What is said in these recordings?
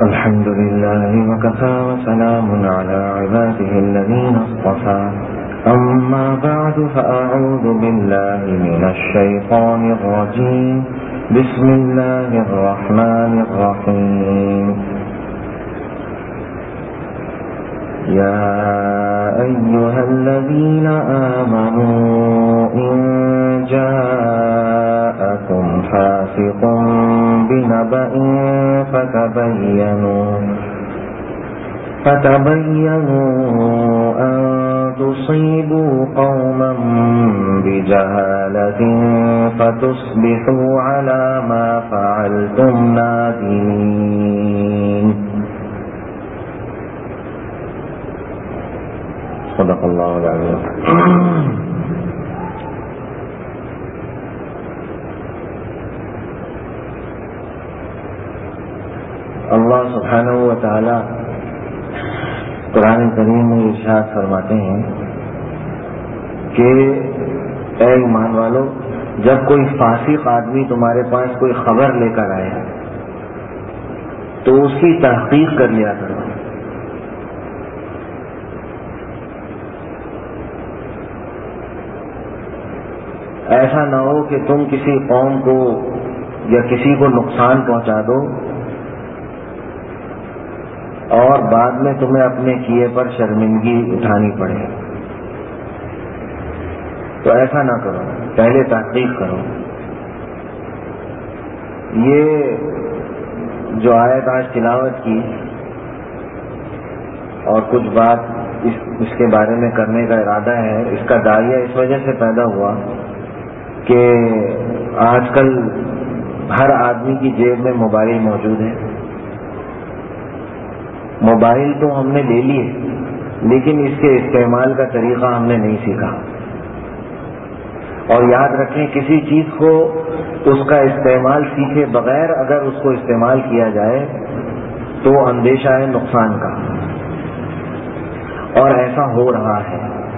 الحمد لله وكفى وسلام على عباده الذين اصطفى أما بعد فأعوذ بالله من الشيطان الرجيم بسم الله الرحمن الرحيم يا أيها الذين آمنوا إن جاءكم فاسق بنبأ فتبينوا أن تصيبوا قوما بجهالة فتصبحوا على ما فعلتم نادمين. صدق اللہ العظیم. اللہ سبحانہ و تعالی قرآن کریم میں ارشاد فرماتے ہیں کہ اے ایمان والو، جب کوئی فاسق آدمی تمہارے پاس کوئی خبر لے کر آئے تو اس کی تحقیق کر لیا کرو. ایسا نہ ہو کہ تم کسی قوم کو یا کسی کو نقصان پہنچا دو اور بعد میں تمہیں اپنے کیے پر شرمندگی اٹھانی پڑے. تو ایسا نہ کرو، پہلے تحقیق کرو. یہ جو آیت آج تلاوت کی اور کچھ بات اس کے بارے میں کرنے کا ارادہ ہے، اس کا داعیہ اس وجہ سے پیدا ہوا کہ آج کل ہر آدمی کی جیب میں موبائل موجود ہے. موبائل تو ہم نے لے لیے لیکن اس کے استعمال کا طریقہ ہم نے نہیں سیکھا. اور یاد رکھیں، کسی چیز کو اس کا استعمال سیکھے بغیر اگر اس کو استعمال کیا جائے تو اندیشہ ہے نقصان کا، اور ایسا ہو رہا ہے.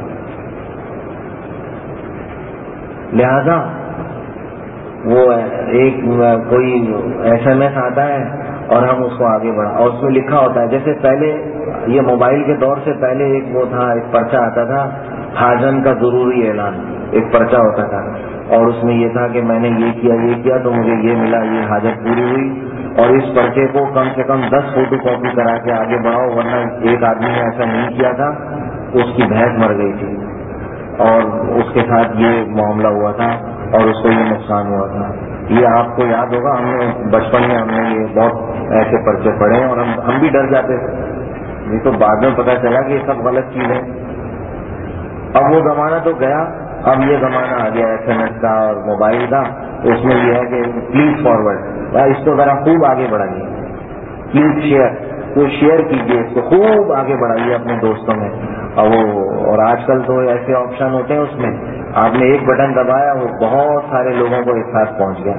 لہذا وہ ایک کوئی SMS آتا ہے اور ہم اس کو آگے بڑھا، اور اس میں لکھا ہوتا ہے، جیسے پہلے یہ موبائل کے دور سے پہلے ایک وہ تھا، ایک پرچہ آتا تھا، حاجن کا ضروری اعلان، ایک پرچہ ہوتا تھا اور اس میں یہ تھا کہ میں نے یہ کیا تو مجھے یہ ملا، یہ حاجت پوری ہوئی. اور اس پرچے کو کم سے کم 10 فوٹو کاپی کرا کے آگے بڑھاؤ، ورنہ ایک آدمی نے ایسا نہیں کیا تھا، اس کی بھینس مر گئی تھی اور اس کے ساتھ یہ معاملہ ہوا تھا اور اس کو یہ نقصان ہوا تھا. یہ آپ کو یاد ہوگا، ہم نے بچپن میں ہم نے یہ بہت ایسے پرچے پڑھے اور ہم بھی ڈر جاتے تھے. یہ تو بعد میں پتہ چلا کہ یہ سب غلط چیز ہے. اب وہ زمانہ تو گیا، اب یہ زمانہ آ گیا SMS کا اور موبائل کا. تو اس میں یہ ہے کہ پلیز فارورڈ، اس کو ذرا خوب آگے بڑھائیے. پلیز شیئر، تو شیئر کیجیے، اس کو خوب آگے بڑھائیے اپنے دوستوں میں. اور آج کل تو ایسے آپشن ہوتے ہیں، اس میں آپ نے ایک بٹن دبایا، وہ بہت سارے لوگوں کو ایک ساتھ پہنچ گیا.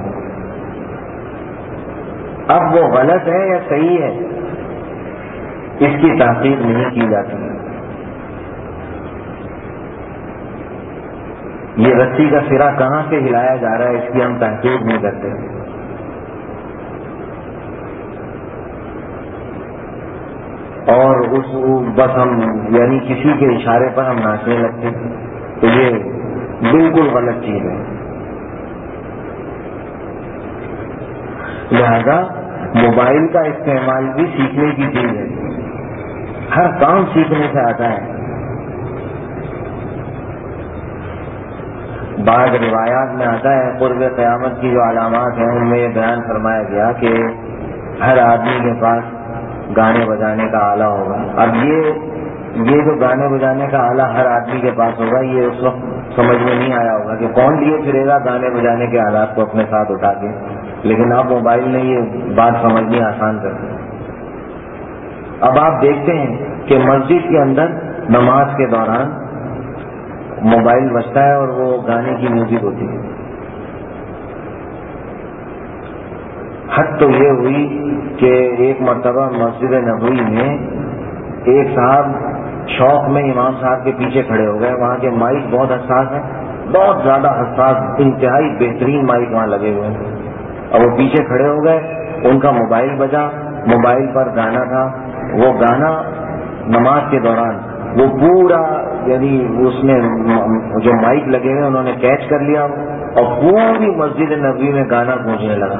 اب وہ غلط ہے یا صحیح ہے، اس کی تحقیق نہیں کی جاتی. یہ رسی کا سرا کہاں سے ہلایا جا رہا ہے، اس کی ہم تحقیق نہیں کرتے. اور بس ہم یعنی کسی کے اشارے پر ہم ناچنے لگتے، تو یہ بالکل غلط چیز ہے. لہذا موبائل کا استعمال بھی سیکھنے کی چیز ہے. ہر کام سیکھنے سے آتا ہے. بعض روایات میں آتا ہے قرب قیامت کی جو علامات ہیں ان میں یہ بیان فرمایا گیا کہ ہر آدمی کے پاس گانے بجانے کا آلہ ہوگا. اب یہ جو گانے بجانے کا آلہ ہر آدمی کے پاس ہوگا، یہ اس وقت سمجھ میں نہیں آیا ہوگا کہ کون لیے پھرے گا گانے بجانے کے آلات کو اپنے ساتھ اٹھا کے. لیکن اب موبائل نے یہ بات سمجھنی آسان کر دی. اب آپ دیکھتے ہیں کہ مسجد کے اندر نماز کے دوران موبائل بجتا ہے اور وہ گانے کی میوزک ہوتی ہے. حد تو یہ ہوئی کہ ایک مرتبہ مسجد نبوی میں ایک صاحب شوق میں امام صاحب کے پیچھے کھڑے ہو گئے. وہاں کے مائک بہت حساس ہیں، بہت زیادہ حساس، انتہائی بہترین مائک وہاں لگے ہوئے ہیں. اور وہ پیچھے کھڑے ہو گئے، ان کا موبائل بجا موبائل پر گانا تھا، وہ گانا نماز کے دوران وہ پورا، یعنی اس میں جو مائک لگے ہوئے انہوں نے کیچ کر لیا اور پوری مسجد نبوی میں گانا گونجنے لگا.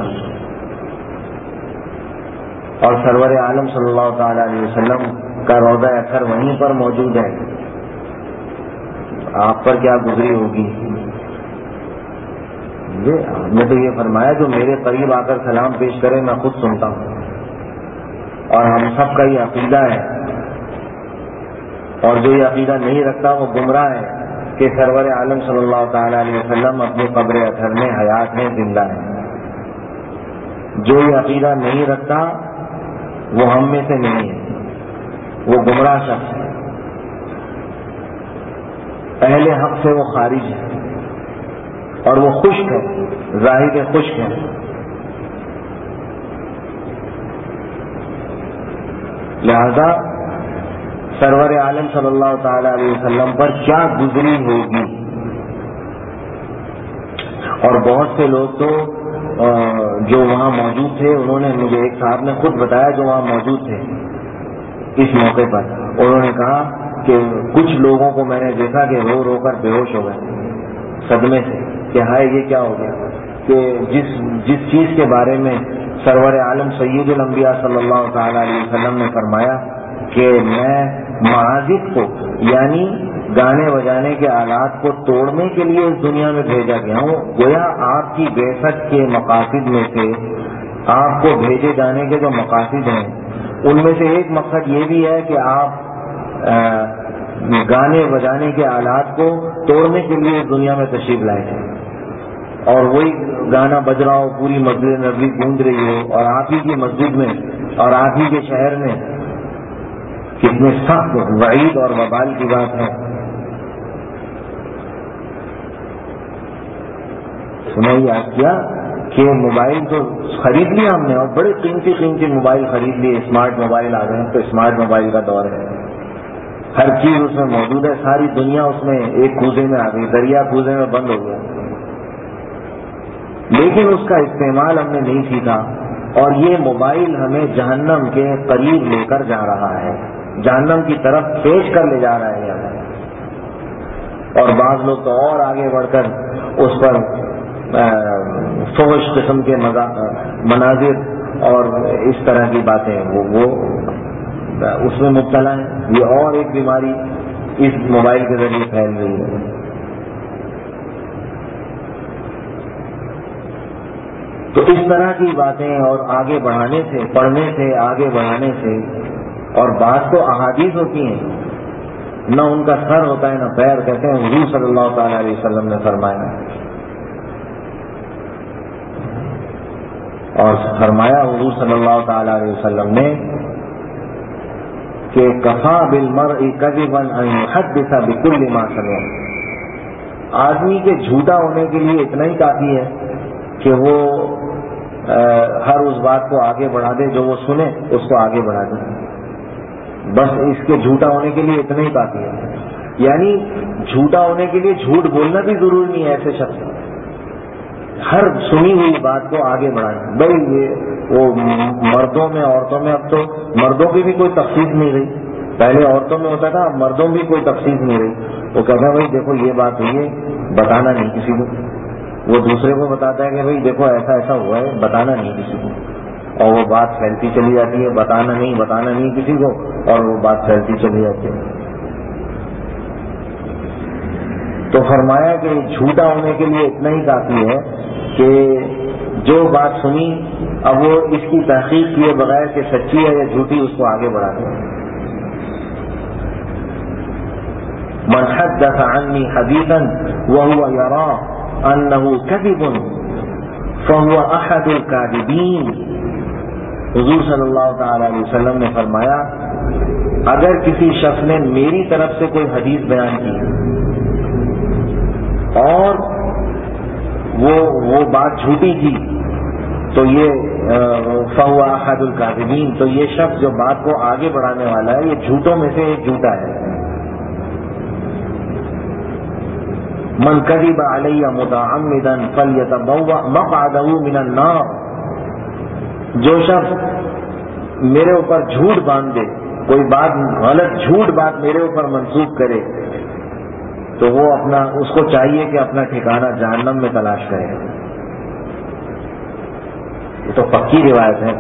اور سرور عالم صلی اللہ تعالی علیہ وسلم کا روضہ اطہر وہیں پر موجود ہے. آپ پر کیا گزری ہوگی؟ آپ نے تو یہ فرمایا جو میرے قریب آ کر سلام پیش کرے میں خود سنتا ہوں. اور ہم سب کا یہ عقیدہ ہے، اور جو یہ عقیدہ نہیں رکھتا وہ گمراہ ہے کہ سرور عالم صلی اللہ تعالی علیہ وسلم اپنی قبر اطہر میں حیات ہیں، زندہ ہیں. جو یہ عقیدہ نہیں رکھتا وہ ہم میں سے نہیں ہے، وہ گمراہ شخص ہے، اہل حق سے وہ خارج ہے، اور وہ خشک ہے، ظاہر خشک ہے. لہذا سرور عالم صلی اللہ تعالی علیہ وسلم پر کیا گزری ہوگی. اور بہت سے لوگ تو جو وہاں موجود تھے، انہوں نے مجھے، ایک صاحب نے خود بتایا جو وہاں موجود تھے اس موقع پر، انہوں نے کہا کہ کچھ لوگوں کو میں نے دیکھا کہ رو رو کر بے ہوش ہو گئے صدمے سے کہ ہائے یہ کیا ہو گیا، کہ جس چیز کے بارے میں سرور عالم سید الانبیاء صلی اللہ تعالی علیہ وسلم نے فرمایا کہ میں معازف کو، یعنی گانے بجانے کے آلات کو توڑنے کے لیے اس دنیا میں بھیجا گیا ہوں. گویا آپ کی بعثت کے مقاصد میں سے، آپ کو بھیجے جانے کے جو مقاصد ہیں ان میں سے ایک مقصد یہ بھی ہے کہ آپ گانے بجانے کے آلات کو توڑنے کے لیے اس دنیا میں تشریف لائے تھے، اور وہی گانا بج رہا ہو، پوری مسجد نبوی گونج رہی ہو، اور آپ ہی کی مسجد میں اور آپ ہی کے شہر میں. کتنے سخت وعید اور وبال کی بات ہے. سنیں یاد کیا کہ موبائل تو خرید لیا ہم نے، اور بڑے قیمتی قیمتی موبائل خرید لیے، اسمارٹ موبائل آ گئے ہیں، تو اسمارٹ موبائل کا دور ہے، ہر چیز اس میں موجود ہے، ساری دنیا اس میں ایک کوزے میں آ گئی، دریا کوزے میں بند ہو گیا. لیکن اس کا استعمال ہم نے نہیں سیکھا، اور یہ موبائل ہمیں جہنم کے قریب لے کر جا رہا ہے، جہنم کی طرف کھینچ کر لے جا رہا ہے. اور بعض لوگ تو اور آگے بڑھ کر اس پر فحش قسم کے مناظر اور اس طرح کی باتیں وہ اس میں مبتلا ہیں. یہ اور ایک بیماری اس موبائل کے ذریعے پھیل رہی ہے. تو اس طرح کی باتیں اور آگے بڑھانے سے، پڑھنے سے، آگے بڑھانے سے، اور بعض تو احادیث ہوتی ہیں نہ ان کا سر ہوتا ہے نہ پیر، کہتے ہیں حضور صلی اللہ تعالی علیہ وسلم نے فرمایا، اور فرمایا حضور صلی اللہ تعالی علیہ وسلم نے کہ کفا بالمرء کذبا ان يحدث بكل ما سمع. آدمی کے جھوٹا ہونے کے لیے اتنا ہی کافی ہے کہ وہ ہر اس بات کو آگے بڑھا دے جو وہ سنے، اس کو آگے بڑھا دے. بس اس کے جھوٹا ہونے کے لیے اتنا ہی کافی ہے. یعنی جھوٹا ہونے کے لیے جھوٹ بولنا بھی ضروری نہیں ہے. ایسے شخص ہر سنی ہوئی بات کو آگے بڑھانا. بھائی یہ وہ مردوں میں، عورتوں میں، اب تو مردوں کی بھی کوئی تخصیص نہیں رہی. پہلے عورتوں میں ہوتا تھا، اب مردوں بھی کوئی تخصیص نہیں رہی. وہ کہتا ہے بھائی دیکھو یہ بات ہوئی ہے، بتانا نہیں کسی کو. وہ دوسرے کو بتاتا ہے کہ بھائی دیکھو ایسا ایسا ہوا ہے، بتانا نہیں کسی کو. اور وہ بات پھیلتی چلی جاتی ہے، بتانا نہیں کسی کو، اور وہ بات پھیلتی چلی جاتی ہے. تو فرمایا کہ جھوٹا ہونے کے لیے اتنا ہی کافی ہے کہ جو بات سنی اب وہ اس کی تحقیق کیے بغیر کہ سچی ہے یا جھوٹی، اس کو آگے بڑھا دیں. من حدث عني حديثا وهو يرى انه كذب فهو احد الكاذبين. حضور صلی اللہ تعالی علیہ وسلم نے فرمایا اگر کسی شخص نے میری طرف سے کوئی حدیث بیان کی اور وہ بات جھوٹی تھی تو یہ فہو احد الکاذبین، تو یہ شخص جو بات کو آگے بڑھانے والا ہے یہ جھوٹوں میں سے ایک جھوٹا ہے. من کذب علی متعمدا فلیتبوأ مقعده من النار. جو شخص میرے اوپر جھوٹ باندھ دے، کوئی بات غلط جھوٹ بات میرے اوپر منسوب کرے، تو وہ اس کو چاہیے کہ اپنا ٹھکانہ جہنم میں تلاش کرے. یہ تو پکی روایت ہے.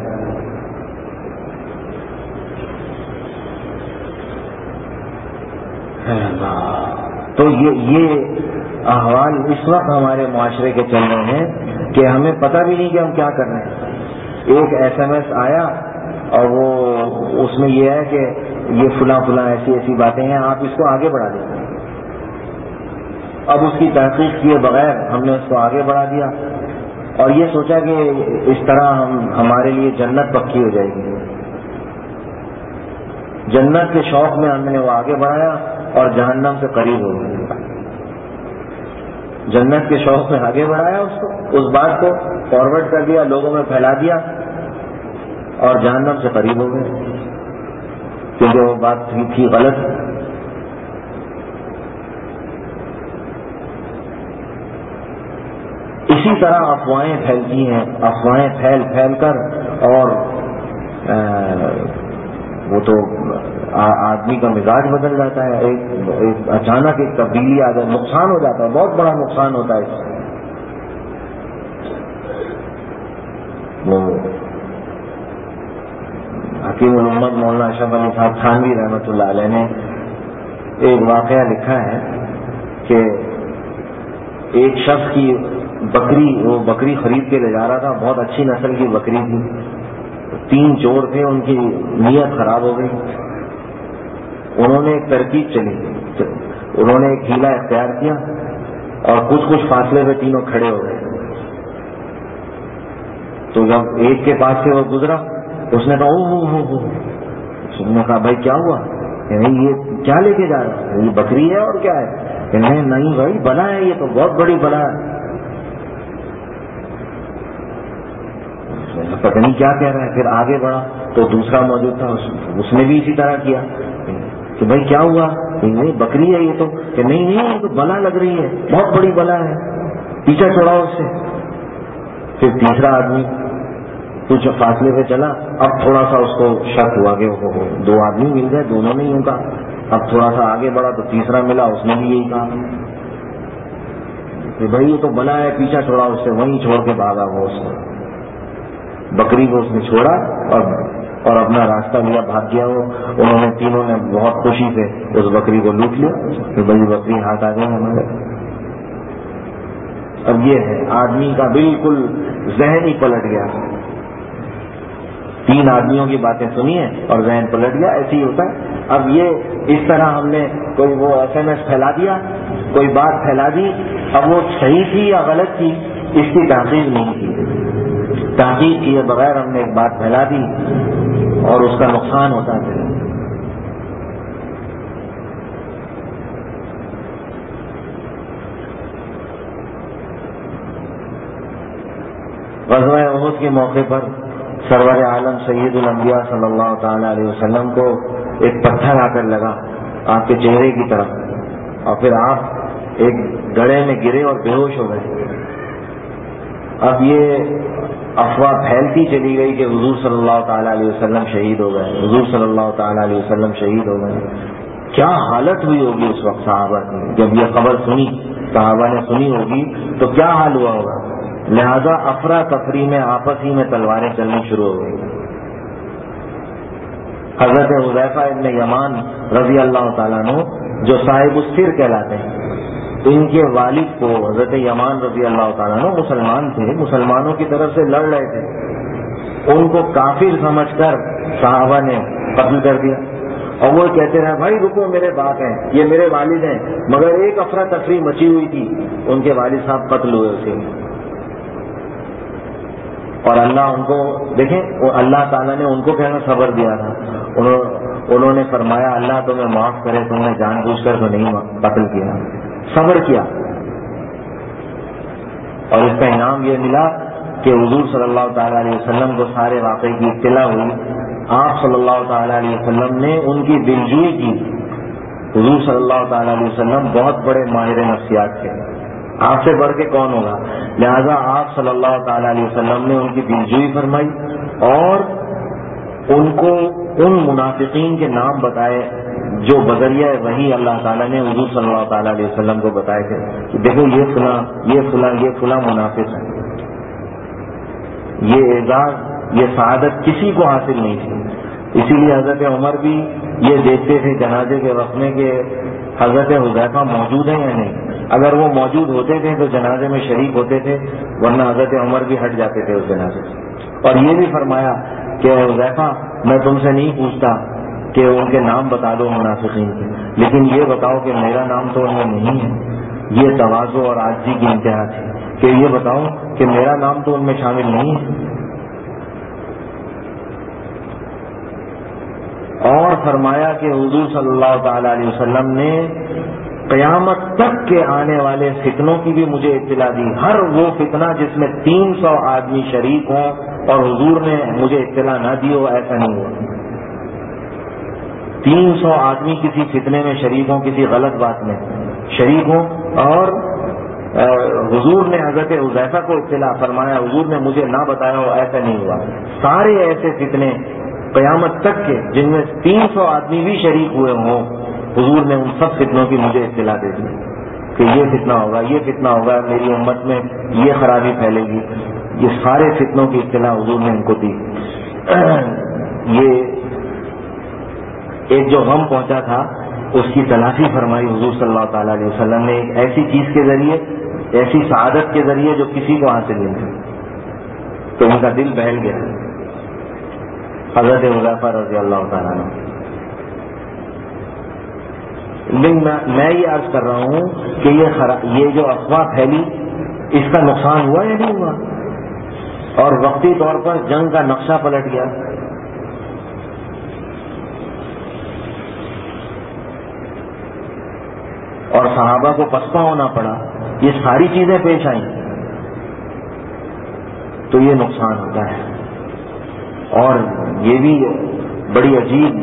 تو یہ احوال اس وقت ہمارے معاشرے کے چل رہے ہیں کہ ہمیں پتہ بھی نہیں کہ ہم کیا کر رہے ہیں. ایک SMS آیا اور وہ اس میں یہ ہے کہ یہ فلاں ایسی باتیں ہیں، آپ اس کو آگے بڑھا دیں. اب اس کی تحقیق کیے بغیر ہم نے اس کو آگے بڑھا دیا اور یہ سوچا کہ اس طرح ہمارے لیے جنت پکی ہو جائے گی. جنت کے شوق میں ہم نے وہ آگے بڑھایا اور جہنم سے قریب ہو گئے. جنت کے شوق میں آگے بڑھایا اس بات کو فارورڈ کر دیا، لوگوں میں پھیلا دیا اور جہنم سے قریب ہو گئے کیونکہ وہ بات تھی غلط. اسی طرح افواہیں پھیلتی ہیں، افواہیں پھیل کر اور وہ تو آدمی کا مزاج بدل جاتا ہے. ایک اچانک ایک تبدیلی آ جائے، نقصان ہو جاتا ہے، بہت بڑا نقصان ہوتا ہے اس سے. وہ حکیم الامت مولانا اشرف علی صاحب تھانوی رحمۃ اللہ علیہ نے ایک واقعہ لکھا ہے کہ ایک شخص کی وہ بکری خرید کے لے جا رہا تھا، بہت اچھی نسل کی بکری تھی. 3 چور تھے، ان کی نیت خراب ہو گئی. انہوں نے ایک ترکیب چلی، انہوں نے ایک ہیلا اختیار کیا اور کچھ فاصلے پہ تینوں کھڑے ہو گئے. تو جب ایک کے پاس سے وہ گزرا، اس نے کہا اس نے کہا بھائی کیا ہوا؟ نہیں یہ کیا لے کے جا رہا ہے؟ یہ بکری ہے اور کیا ہے؟ نہیں بھائی بلا ہے، یہ تو بہت بڑی بلا ہے. پتہ نہیں کیا کہہ رہا ہے. پھر آگے بڑھا تو دوسرا موجود تھا، اس نے بھی اسی طرح کیا کہ بھائی کیا ہوا؟ نہیں بکری ہے یہ تو. کہ نہیں یہ تو بلا لگ رہی ہے، بہت بڑی بلا ہے، پیچھے چھوڑاؤ اس سے. پھر تیسرا آدمی کچھ فاصلے پہ چلا، اب تھوڑا سا اس کو شک ہوا کہ 2 آدمی مل گئے، دونوں نے یوں کہا. اب تھوڑا سا آگے بڑھا تو تیسرا ملا، اس نے بھی یہی کہا کہ بھائی یہ تو بلا ہے، پیچھا چھوڑا اس سے. وہیں چھوڑ کے بھاگا وہ اس کو، بکری کو اس نے چھوڑا اور اپنا راستہ لیا، بھاگ گیا وہ. انہوں نے تینوں نے بہت خوشی سے اس بکری کو لوٹ لیا کہ بھائی بکری ہاتھ آ گئی ہمارے. اب یہ ہے آدمی کا بالکل ذہن ہی پلٹ گیا. 3 آدمیوں کی باتیں سنی ہیں اور ذہن پلٹ گیا. ایسے ہی ہوتا ہے. اب یہ اس طرح ہم نے کوئی وہ SMS پھیلا دیا، کوئی بات پھیلا دی، اب وہ صحیح تھی یا غلط تھی اس کی تحقیق نہیں کی. تحقیق کیے بغیر ہم نے ایک بات پھیلا دی اور اس کا نقصان ہوتا ہے. غزوہ احد کے موقع پر سرور عالم سید الانبیاء صلی اللہ تعالی علیہ وسلم کو ایک پتھر آ کر لگا آپ کے چہرے کی طرف اور پھر آپ ایک گڑھے میں گرے اور بے ہوش ہو گئے. اب یہ افواہ پھیلتی چلی گئی کہ حضور صلی اللہ تعالی علیہ وسلم شہید ہو گئے، حضور صلی اللہ تعالی علیہ وسلم شہید ہو گئے. کیا حالت ہوئی ہوگی اس وقت صحابہ کی جب یہ خبر سنی، صحابہ نے سنی ہوگی تو کیا حال ہوا ہوگا. لہذا افراتفری میں آپس ہی میں تلواریں چلنی شروع ہو گئی. حضرت حذیفہ ابن یمان رضی اللہ تعالیٰ عنہ جو صاحب السر کہلاتے ہیں، ان کے والد کو حضرت یمان رضی اللہ تعالیٰ عنہ مسلمان تھے، مسلمانوں کی طرف سے لڑ رہے تھے. ان کو کافر سمجھ کر صحابہ نے قتل کر دیا. اور وہ کہتے رہے بھائی رکو، میرے باپ ہیں، یہ میرے والد ہیں. مگر ایک افراتفری مچی ہوئی تھی، ان کے والد صاحب قتل ہوئے اسے. اور اللہ ان کو دیکھیں، اللہ تعالیٰ نے ان کو کہنا صبر دیا تھا. انہوں نے فرمایا اللہ تمہیں معاف کرے، تم نے جان بوجھ کر تو نہیں قتل کیا، صبر کیا. اور اس کا انعام یہ ملا کہ حضور صلی اللہ تعالی علیہ وسلم کو سارے واقعے کی اطلاع ہوئی. آپ صلی اللہ تعالی علیہ وسلم نے ان کی دلجوئی کی. حضور صلی اللہ تعالی علیہ وسلم بہت بڑے ماہر نفسیات تھے، آپ سے بڑھ کے کون ہوگا. لہذا آپ صلی اللہ تعالی علیہ وسلم نے ان کی دلجوئی فرمائی اور ان کو ان منافقین کے نام بتائے جو بذریعہ وحی اللہ تعالیٰ نے حضور صلی اللہ تعالیٰ علیہ وسلم کو بتائے تھے کہ دیکھو یہ فلاں یہ فلاں یہ فلاں منافق ہے. یہ اعزاز یہ سعادت کسی کو حاصل نہیں تھی. اسی لیے حضرت عمر بھی یہ دیکھتے تھے جنازے کے وقت میں کہ حضرت حذیفہ موجود ہیں یا نہیں. اگر وہ موجود ہوتے تھے تو جنازے میں شریک ہوتے تھے، ورنہ حضرت عمر بھی ہٹ جاتے تھے اس جنازے سے. اور یہ بھی فرمایا کہ حذیفہ میں تم سے نہیں پوچھتا کہ ان کے نام بتا دو منافقین کے، لیکن یہ بتاؤ کہ میرا نام تو ان میں نہیں ہے. یہ تواضع اور عاجزی کی انتہا تھی کہ یہ بتاؤ کہ میرا نام تو ان میں شامل نہیں ہے. اور فرمایا کہ حضور صلی اللہ تعالی علیہ وسلم نے قیامت تک کے آنے والے فتنوں کی بھی مجھے اطلاع دی. ہر وہ فتنہ جس میں 300 آدمی شریک ہوں اور حضور نے مجھے اطلاع نہ دی ہو، ایسا نہیں ہوا. 300 آدمی کسی فتنے میں شریک ہوں، کسی غلط بات میں شریک ہوں، اور حضور نے حضرت حذیفہ کو اطلاع فرمایا، حضور نے مجھے نہ بتایا ہو، ایسا نہیں ہوا. سارے ایسے فتنے قیامت تک کے جن میں 300 آدمی بھی شریک ہوئے ہوں، حضور نے ان سب فتنوں کی مجھے اطلاع دے دی کہ یہ فتنہ ہوگا، یہ فتنہ ہوگا، میری امت میں یہ خرابی پھیلے گی. یہ سارے فتنوں کی اطلاع حضور نے ان کو دی. یہ ایک جو غم پہنچا تھا اس کی تلافی فرمائی حضور صلی اللہ تعالی علیہ وسلم نے ایک ایسی چیز کے ذریعے، ایسی سعادت کے ذریعے جو کسی کو حاصل نہیں تھی. تو ان کا دل بہل گیا. حضرت حذیفہ رضی اللہ تعالیٰ عنہ. میں یہ عرض کر رہا ہوں کہ یہ جو افواہ پھیلی اس کا نقصان ہوا یا نہیں ہوا، اور وقتی طور پر جنگ کا نقشہ پلٹ گیا. اور صحابہ کو پسپا ہونا پڑا. یہ ساری چیزیں پیش آئیں تو یہ نقصان ہوتا ہے. اور یہ بھی بڑی عجیب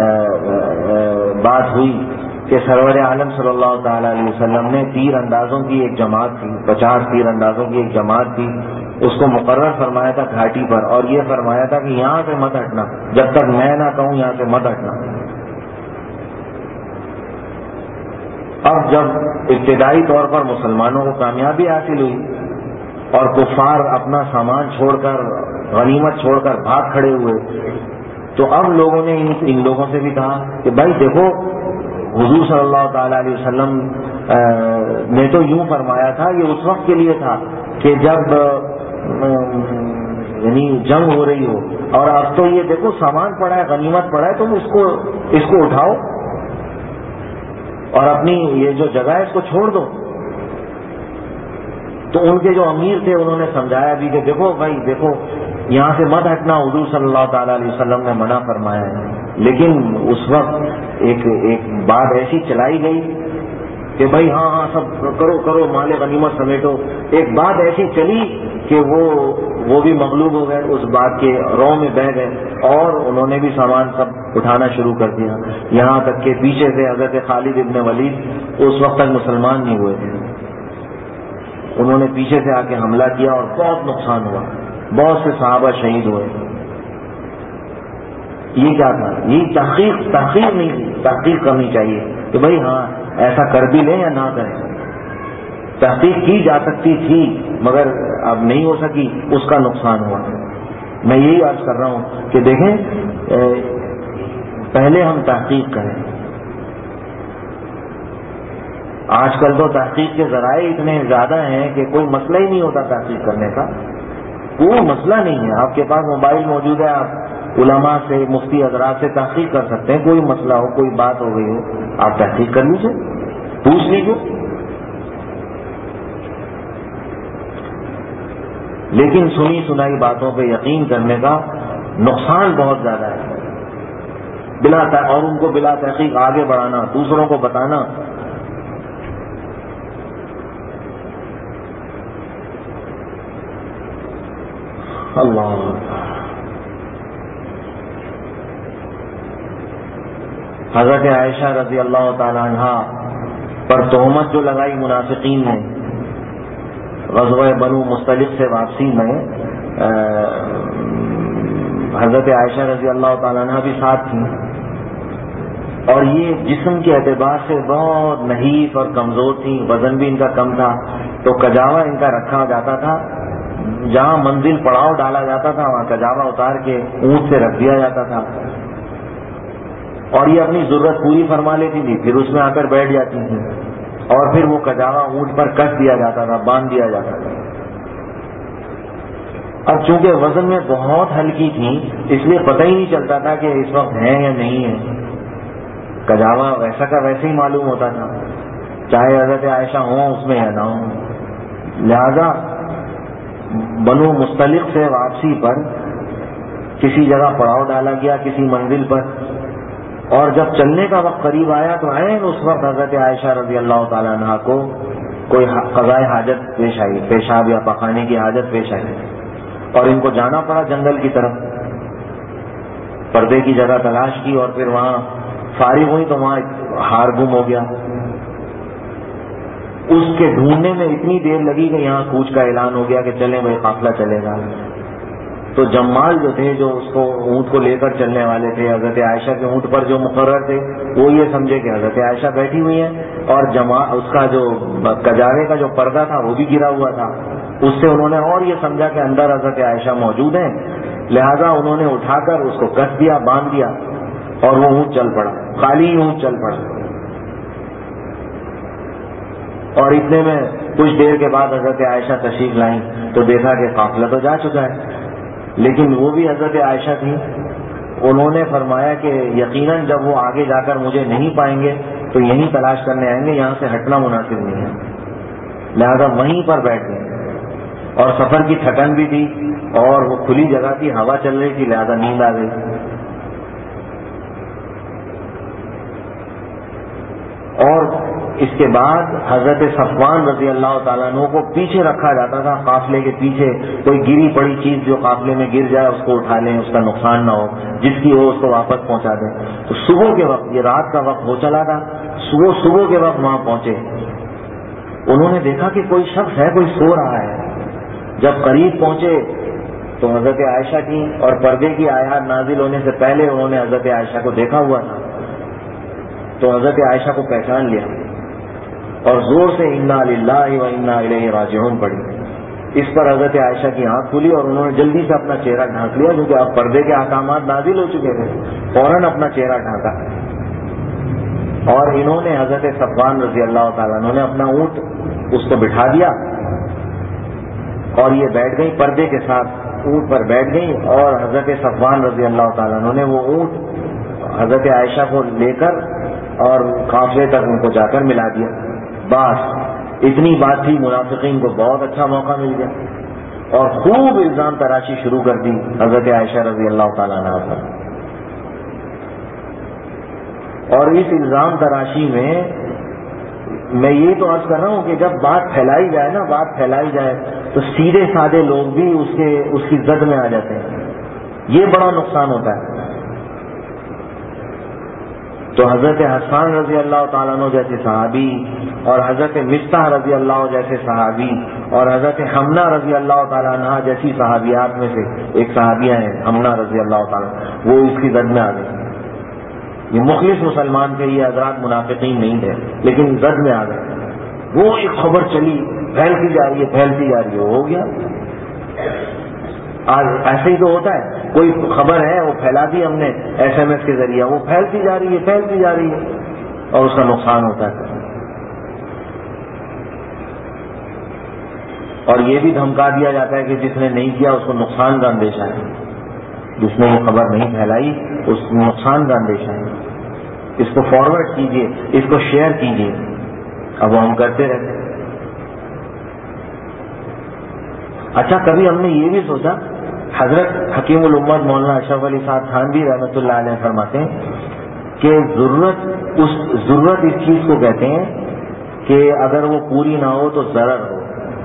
بات ہوئی کہ سرور عالم صلی اللہ تعالی علیہ وسلم نے تیر اندازوں کی ایک جماعت تھی، 50 تیر اندازوں کی ایک جماعت تھی، اس کو مقرر فرمایا تھا گھاٹی پر، اور یہ فرمایا تھا کہ یہاں سے مت ہٹنا جب تک میں نہ کہوں، یہاں سے مت ہٹنا. اب جب ابتدائی طور پر مسلمانوں کو کامیابی حاصل ہوئی اور کفار اپنا سامان چھوڑ کر، غنیمت چھوڑ کر بھاگ کھڑے ہوئے، تو اب لوگوں نے ان لوگوں سے بھی کہا کہ بھائی دیکھو، حضور صلی اللہ تعالی علیہ وسلم نے تو یوں فرمایا تھا، یہ اس وقت کے لیے تھا کہ جب یعنی جنگ ہو رہی ہو، اور اب تو یہ دیکھو سامان پڑا ہے، غنیمت پڑا ہے، تم اس کو اٹھاؤ اور اپنی یہ جو جگہ ہے اس کو چھوڑ دو. تو ان کے جو امیر تھے انہوں نے سمجھایا بھی کہ دیکھو بھائی دیکھو، یہاں سے مت ہٹنا، حضور صلی اللہ تعالی علیہ وسلم نے منع فرمایا ہے. لیکن اس وقت ایک بات ایسی چلائی گئی کہ بھائی ہاں سب کرو مال غنیمت سمیٹو. ایک بات ایسی چلی کہ وہ بھی مغلوب ہو گئے، اس بات کے رو میں بہ گئے، اور انہوں نے بھی سامان سب اٹھانا شروع کر دیا. یہاں تک کہ پیچھے سے حضرت خالد ابن ولید اس وقت تک مسلمان نہیں ہوئے تھے، انہوں نے پیچھے سے آ کے حملہ کیا اور بہت نقصان ہوا، بہت سے صحابہ شہید ہوئے. یہ کیا تھا؟ یہ تحقیق نہیں تھی. تحقیق کرنی چاہیے کہ بھائی ہاں ایسا کر بھی لیں یا نہ کریں. تحقیق کی جا سکتی تھی مگر اب نہیں ہو سکی، اس کا نقصان ہوا. میں یہی عرض کر رہا ہوں کہ دیکھیں پہلے ہم تحقیق کریں. آج کل تو تحقیق کے ذرائع اتنے زیادہ ہیں کہ کوئی مسئلہ ہی نہیں ہوتا تحقیق کرنے کا، کوئی مسئلہ نہیں ہے. آپ کے پاس موبائل موجود ہے، آپ علماء سے، مفتی حضرات سے تحقیق کر سکتے ہیں. کوئی مسئلہ ہو، کوئی بات ہو گئی ہو، آپ تحقیق کر لیجیے، پوچھ لیجیے. لیکن سنی سنائی باتوں پہ یقین کرنے کا نقصان بہت زیادہ ہے، اور ان کو بلا تحقیق آگے بڑھانا، دوسروں کو بتانا. اللہ حضرت عائشہ رضی اللہ تعالی عنہا پر تہمت جو لگائی منافقین نے غزوہ بنو مصطلق سے واپسی میں، حضرت عائشہ رضی اللہ تعالیٰ عنہ بھی ساتھ تھیں، اور یہ جسم کے اعتبار سے بہت نحیف اور کمزور تھیں، وزن بھی ان کا کم تھا، تو کجاوا ان کا رکھا جاتا تھا، جہاں منزل پڑاؤ ڈالا جاتا تھا وہاں کجاوا اتار کے اونٹ سے رکھ دیا جاتا تھا، اور یہ اپنی ضرورت پوری فرما لیتی تھی، پھر اس میں آ کر بیٹھ جاتی تھی، اور پھر وہ کجاوا اونٹ پر کس دیا جاتا تھا، باندھ دیا جاتا تھا۔ اب چونکہ وزن میں بہت ہلکی تھی اس لیے پتہ ہی نہیں چلتا تھا کہ اس وقت ہے یا نہیں ہے، کجاوا ویسا کا ویسے ہی معلوم ہوتا تھا، چاہے حضرت عائشہ ہوں اس میں یا نہ ہوں۔ لہذا بنو مستلق سے واپسی پر کسی جگہ پڑاؤ ڈالا گیا کسی منزل پر، اور جب چلنے کا وقت قریب آیا تو عین اس وقت حضرت عائشہ رضی اللہ تعالیٰ عنہ کو کوئی قضائے حاجت پیش آئی، پیشاب یا پخانے کی حاجت پیش آئی، اور ان کو جانا پڑا جنگل کی طرف، پردے کی جگہ تلاش کی، اور پھر وہاں فارغ ہوئی تو وہاں ہار گم ہو گیا۔ اس کے ڈھونڈنے میں اتنی دیر لگی کہ یہاں کوچ کا اعلان ہو گیا کہ چلیں بھائی قافلہ چلے گا۔ تو جمال جو تھے، جو اس کو اونٹ کو لے کر چلنے والے تھے، حضرت عائشہ کے اونٹ پر جو مقرر تھے، وہ یہ سمجھے کہ حضرت عائشہ بیٹھی ہوئی ہیں، اور اس کا جو کجاوے کا جو پردہ تھا وہ بھی گرا ہوا تھا، اس سے انہوں نے اور یہ سمجھا کہ اندر حضرت عائشہ موجود ہیں، لہذا انہوں نے اٹھا کر اس کو کس دیا، باندھ دیا، اور وہ اونٹ چل پڑا، خالی اونٹ چل پڑا۔ اور اتنے میں کچھ دیر کے بعد حضرت عائشہ تشریف لائیں تو دیکھا کہ قافلہ تو جا چکا ہے، لیکن وہ بھی حضرت عائشہ تھی۔ انہوں نے فرمایا کہ یقیناً جب وہ آگے جا کر مجھے نہیں پائیں گے تو یہیں تلاش کرنے آئیں گے، یہاں سے ہٹنا مناسب نہیں ہے، لہذا وہیں پر بیٹھ گئے، اور سفر کی تھکن بھی تھی اور وہ کھلی جگہ تھی، ہوا چل رہی تھی، لہذا نیند آ گئی۔ اور اس کے بعد حضرت صفوان رضی اللہ تعالیٰ عنہ کو پیچھے رکھا جاتا تھا، قافلے کے پیچھے، کوئی گری پڑی چیز جو قافلے میں گر جائے اس کو اٹھا لیں، اس کا نقصان نہ ہو، جس کی ہو اس کو واپس پہنچا دیں۔ تو صبح کے وقت، یہ رات کا وقت ہو چلا تھا، صبح کے وقت وہاں پہنچے، انہوں نے دیکھا کہ کوئی شخص ہے، کوئی سو رہا ہے۔ جب قریب پہنچے تو حضرت عائشہ کی، اور پردے کی آیات نازل ہونے سے پہلے انہوں نے حضرت عائشہ کو دیکھا ہوا تھا، تو حضرت عائشہ کو پہچان لیا اور زور سے انا للہ و انا الیہ راجعون پڑھی۔ اس پر حضرت عائشہ کی آنکھ کھلی اور انہوں نے جلدی سے اپنا چہرہ ڈھانک لیا، کیونکہ اب پردے کے احکامات نازل ہو چکے تھے، فوراً اپنا چہرہ ڈھانکا، اور انہوں نے حضرت صفوان رضی اللہ تعالیٰ عنہ نے اپنا اونٹ اس کو بٹھا دیا، اور یہ بیٹھ گئی پردے کے ساتھ، اونٹ پر بیٹھ گئی، اور حضرت صفوان رضی اللہ تعالیٰ عنہ نے وہ اونٹ حضرت عائشہ کو لے کر اور قافلے تک ان کو جا کر ملا دیا۔ بس اتنی بات تھی، منافقین کو بہت اچھا موقع مل گیا، اور خوب الزام تراشی شروع کر دی حضرت عائشہ رضی اللہ تعالیٰ عنہ پر۔ اور اس الزام تراشی میں یہ تو عرض کر رہا ہوں کہ جب بات پھیلائی جائے نا، بات پھیلائی جائے تو سیدھے سادے لوگ بھی اس کی زد میں آ جاتے ہیں، یہ بڑا نقصان ہوتا ہے۔ تو حضرت حسان رضی اللہ تعالیٰ عنہ جیسے صحابی، اور حضرت مستح رضی اللہ جیسے صحابی، اور حضرت حمنہ رضی اللہ تعالیٰ عنہ جیسی صحابیات میں سے ایک صحابیہ ہیں حمنہ رضی اللہ تعالیٰ، وہ اس کی زد میں آ گئے۔ یہ مخلص مسلمان تھے، یہ حضرات منافقین نہیں تھے، لیکن زد میں آ گئے۔ وہ ایک خبر چلی، پھیلتی جا رہی ہے، پھیلتی جا رہی ہے، ہو گیا۔ آج ایسے ہی تو ہوتا ہے، کوئی خبر ہے وہ پھیلا دی ہم نے ایس ایم ایس کے ذریعے، وہ پھیلتی جا رہی ہے، پھیلتی جا رہی ہے، اور اس کا نقصان ہوتا ہے۔ اور یہ بھی دھمکا دیا جاتا ہے کہ جس نے نہیں کیا اس کو نقصان کا اندیشہ ہے، جس نے یہ خبر نہیں پھیلائی اس کو نقصان کا اندیشہ ہے، اس کو فارورڈ کیجئے، اس کو شیئر کیجئے۔ اب ہم کرتے رہتے ہیں۔ اچھا، کبھی ہم نے یہ بھی سوچا، حضرت حکیم الامت مولانا اشرف علی صاحب تھانوی رحمۃ اللہ علیہ فرماتے ہیں کہ ضرورت اس چیز کو کہتے ہیں کہ اگر وہ پوری نہ ہو تو ضرر ہو۔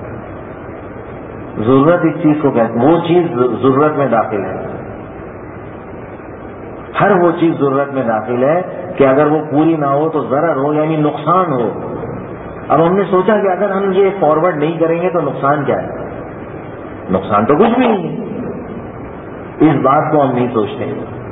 ضرورت اس چیز کو کہتے ہیں، وہ چیز ضرورت میں داخل ہے، ہر وہ چیز ضرورت میں داخل ہے کہ اگر وہ پوری نہ ہو تو ضرر ہو، یعنی نقصان ہو۔ اب ہم نے سوچا کہ اگر ہم یہ فارورڈ نہیں کریں گے تو نقصان کیا ہے؟ نقصان تو کچھ بھی نہیں ہے، اس بات کو ہم نہیں سوچتے.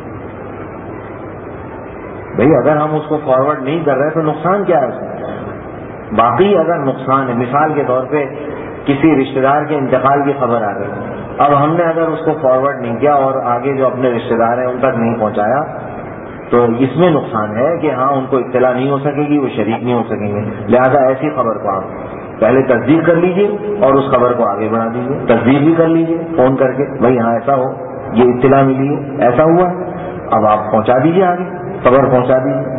بھئی اگر ہم اس کو فارورڈ نہیں کر رہے تو نقصان کیا ہے اس میں؟ باقی اگر نقصان ہے، مثال کے طور پہ کسی رشتہ دار کے انتقال کی خبر آ گئی، اب ہم نے اگر اس کو فارورڈ نہیں کیا اور آگے جو اپنے رشتہ دار ہیں ان تک نہیں پہنچایا تو اس میں نقصان ہے کہ ہاں ان کو اطلاع نہیں ہو سکے گی، وہ شریک نہیں ہو سکیں گے. لہذا ایسی خبر کو آپ پہلے تصدیق کر لیجئے اور اس خبر کو آگے بڑھا دیجئے. تصدیق بھی کر لیجئے فون کر کے، بھائی ہاں ایسا ہو، یہ اطلاع ملی ہے، ایسا ہوا ہے، اب آپ پہنچا دیجئے، آگے خبر پہنچا دیجئے.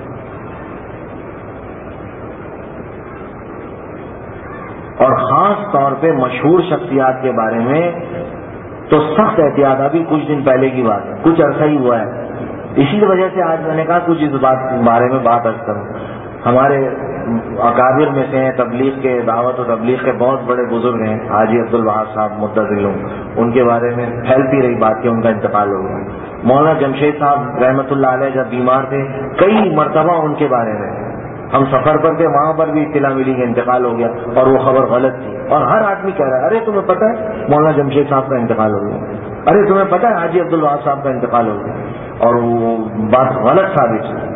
اور خاص طور پہ مشہور شخصیات کے بارے میں تو سخت احتیاط. ابھی کچھ دن پہلے کی بات ہے، کچھ عرصہ ہی ہوا ہے، اسی وجہ سے آج میں نے کہا کچھ اس بارے میں بات عرض کروں. ہمارے اکابر میں سے ہیں، تبلیغ کے، دعوت و تبلیغ کے بہت بڑے بزرگ ہیں، حاجی عبد الوہاب صاحب مدظلوں، ان کے بارے میں پھیلتی رہی بات کہ ان کا انتقال ہو گیا. مولانا جمشید صاحب رحمۃ اللہ علیہ جب بیمار تھے، کئی مرتبہ ان کے بارے میں ہم سفر پر تھے، وہاں پر بھی اطلاع ملی کہ انتقال ہو گیا اور وہ خبر غلط تھی. اور ہر آدمی کہہ رہا ہے ارے تمہیں پتہ ہے مولانا جمشید صاحب کا انتقال ہو گیا، ارے تمہیں پتہ ہے حاجی عبد الوہاب صاحب کا انتقال ہو گیا، اور وہ بات غلط ثابت ہوئی.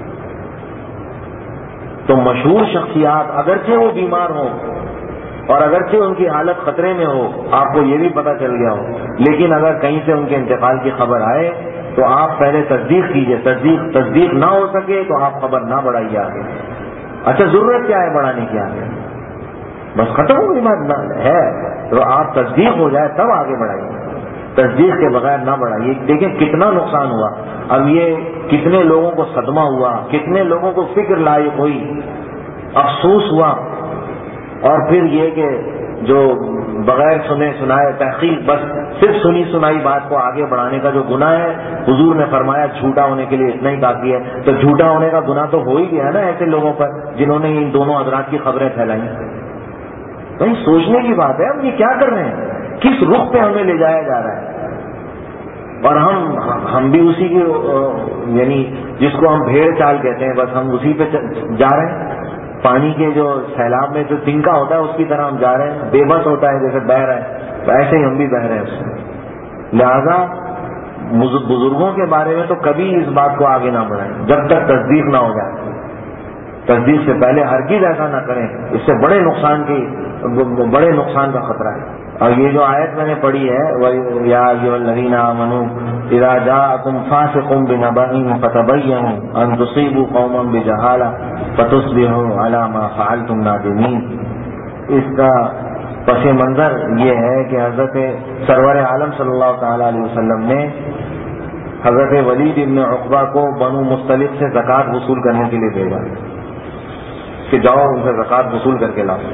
تو مشہور شخصیات اگرچہ وہ بیمار ہوں اور اگرچہ ان کی حالت خطرے میں ہو، آپ کو یہ بھی پتہ چل گیا ہو، لیکن اگر کہیں سے ان کے انتقال کی خبر آئے تو آپ پہلے تصدیق کیجئے. تصدیق نہ ہو سکے تو آپ خبر نہ بڑھائیے آگے. اچھا ضرورت کیا ہے بڑھانے کی آگے؟ بس ختم ہو گئی بات ہے تو آپ تصدیق ہو جائے تب آگے بڑھائیے، تصدیق کے بغیر نہ بڑھائیے. دیکھیں کتنا نقصان ہوا، اب یہ کتنے لوگوں کو صدمہ ہوا، کتنے لوگوں کو فکر لاحق ہوئی، افسوس ہوا. اور پھر یہ کہ جو بغیر سنے سنائے تحقیق، بس صرف سنی سنائی بات کو آگے بڑھانے کا جو گناہ ہے، حضور نے فرمایا جھوٹا ہونے کے لیے اتنا ہی کافی ہے. تو جھوٹا ہونے کا گناہ تو ہو ہی گیا نا ایسے لوگوں پر جنہوں نے ان دونوں حضرات کی خبریں پھیلائیں. بھائی سوچنے کی بات ہے، ہم یہ کیا کر رہے ہیں، کس رخ پہ ہمیں لے جایا جا رہا ہے. اور ہم بھی اسی کی یعنی جس کو ہم بھیڑ چال کہتے ہیں، بس ہم اسی پہ جا رہے ہیں. پانی کے جو سیلاب میں جو تنکا ہوتا ہے اس کی طرح ہم جا رہے ہیں، بے بس ہوتا ہے جیسے بہ رہے ہیں، تو ایسے ہی ہم بھی بہ رہے ہیں اس میں. لہذا بزرگوں کے بارے میں تو کبھی اس بات کو آگے نہ بڑھائیں جب تک تصدیق نہ ہو جائے. تصدیق سے پہلے ہرگز ایسا نہ کریں، اس سے بڑے نقصان کا خطرہ ہے. اور یہ جو آیت میں نے پڑھی ہے یا ایھا الذین آمنوا اذا جاءکم فاسق بنبأ فتبینوا ان تصیبوا قوما بجہالہ فتصبحوا علی ما فعلتم نادمین، اس کا پس منظر یہ ہے کہ حضرت سرور عالم صلی اللہ تعالی علیہ وسلم نے حضرت ولید ابن عقبہ کو بنو مصطلق سے زکوٰۃ وصول کرنے کے لیے بھیجا کہ جاؤ ان سے زکوٰۃ وصول کر کے لاؤ.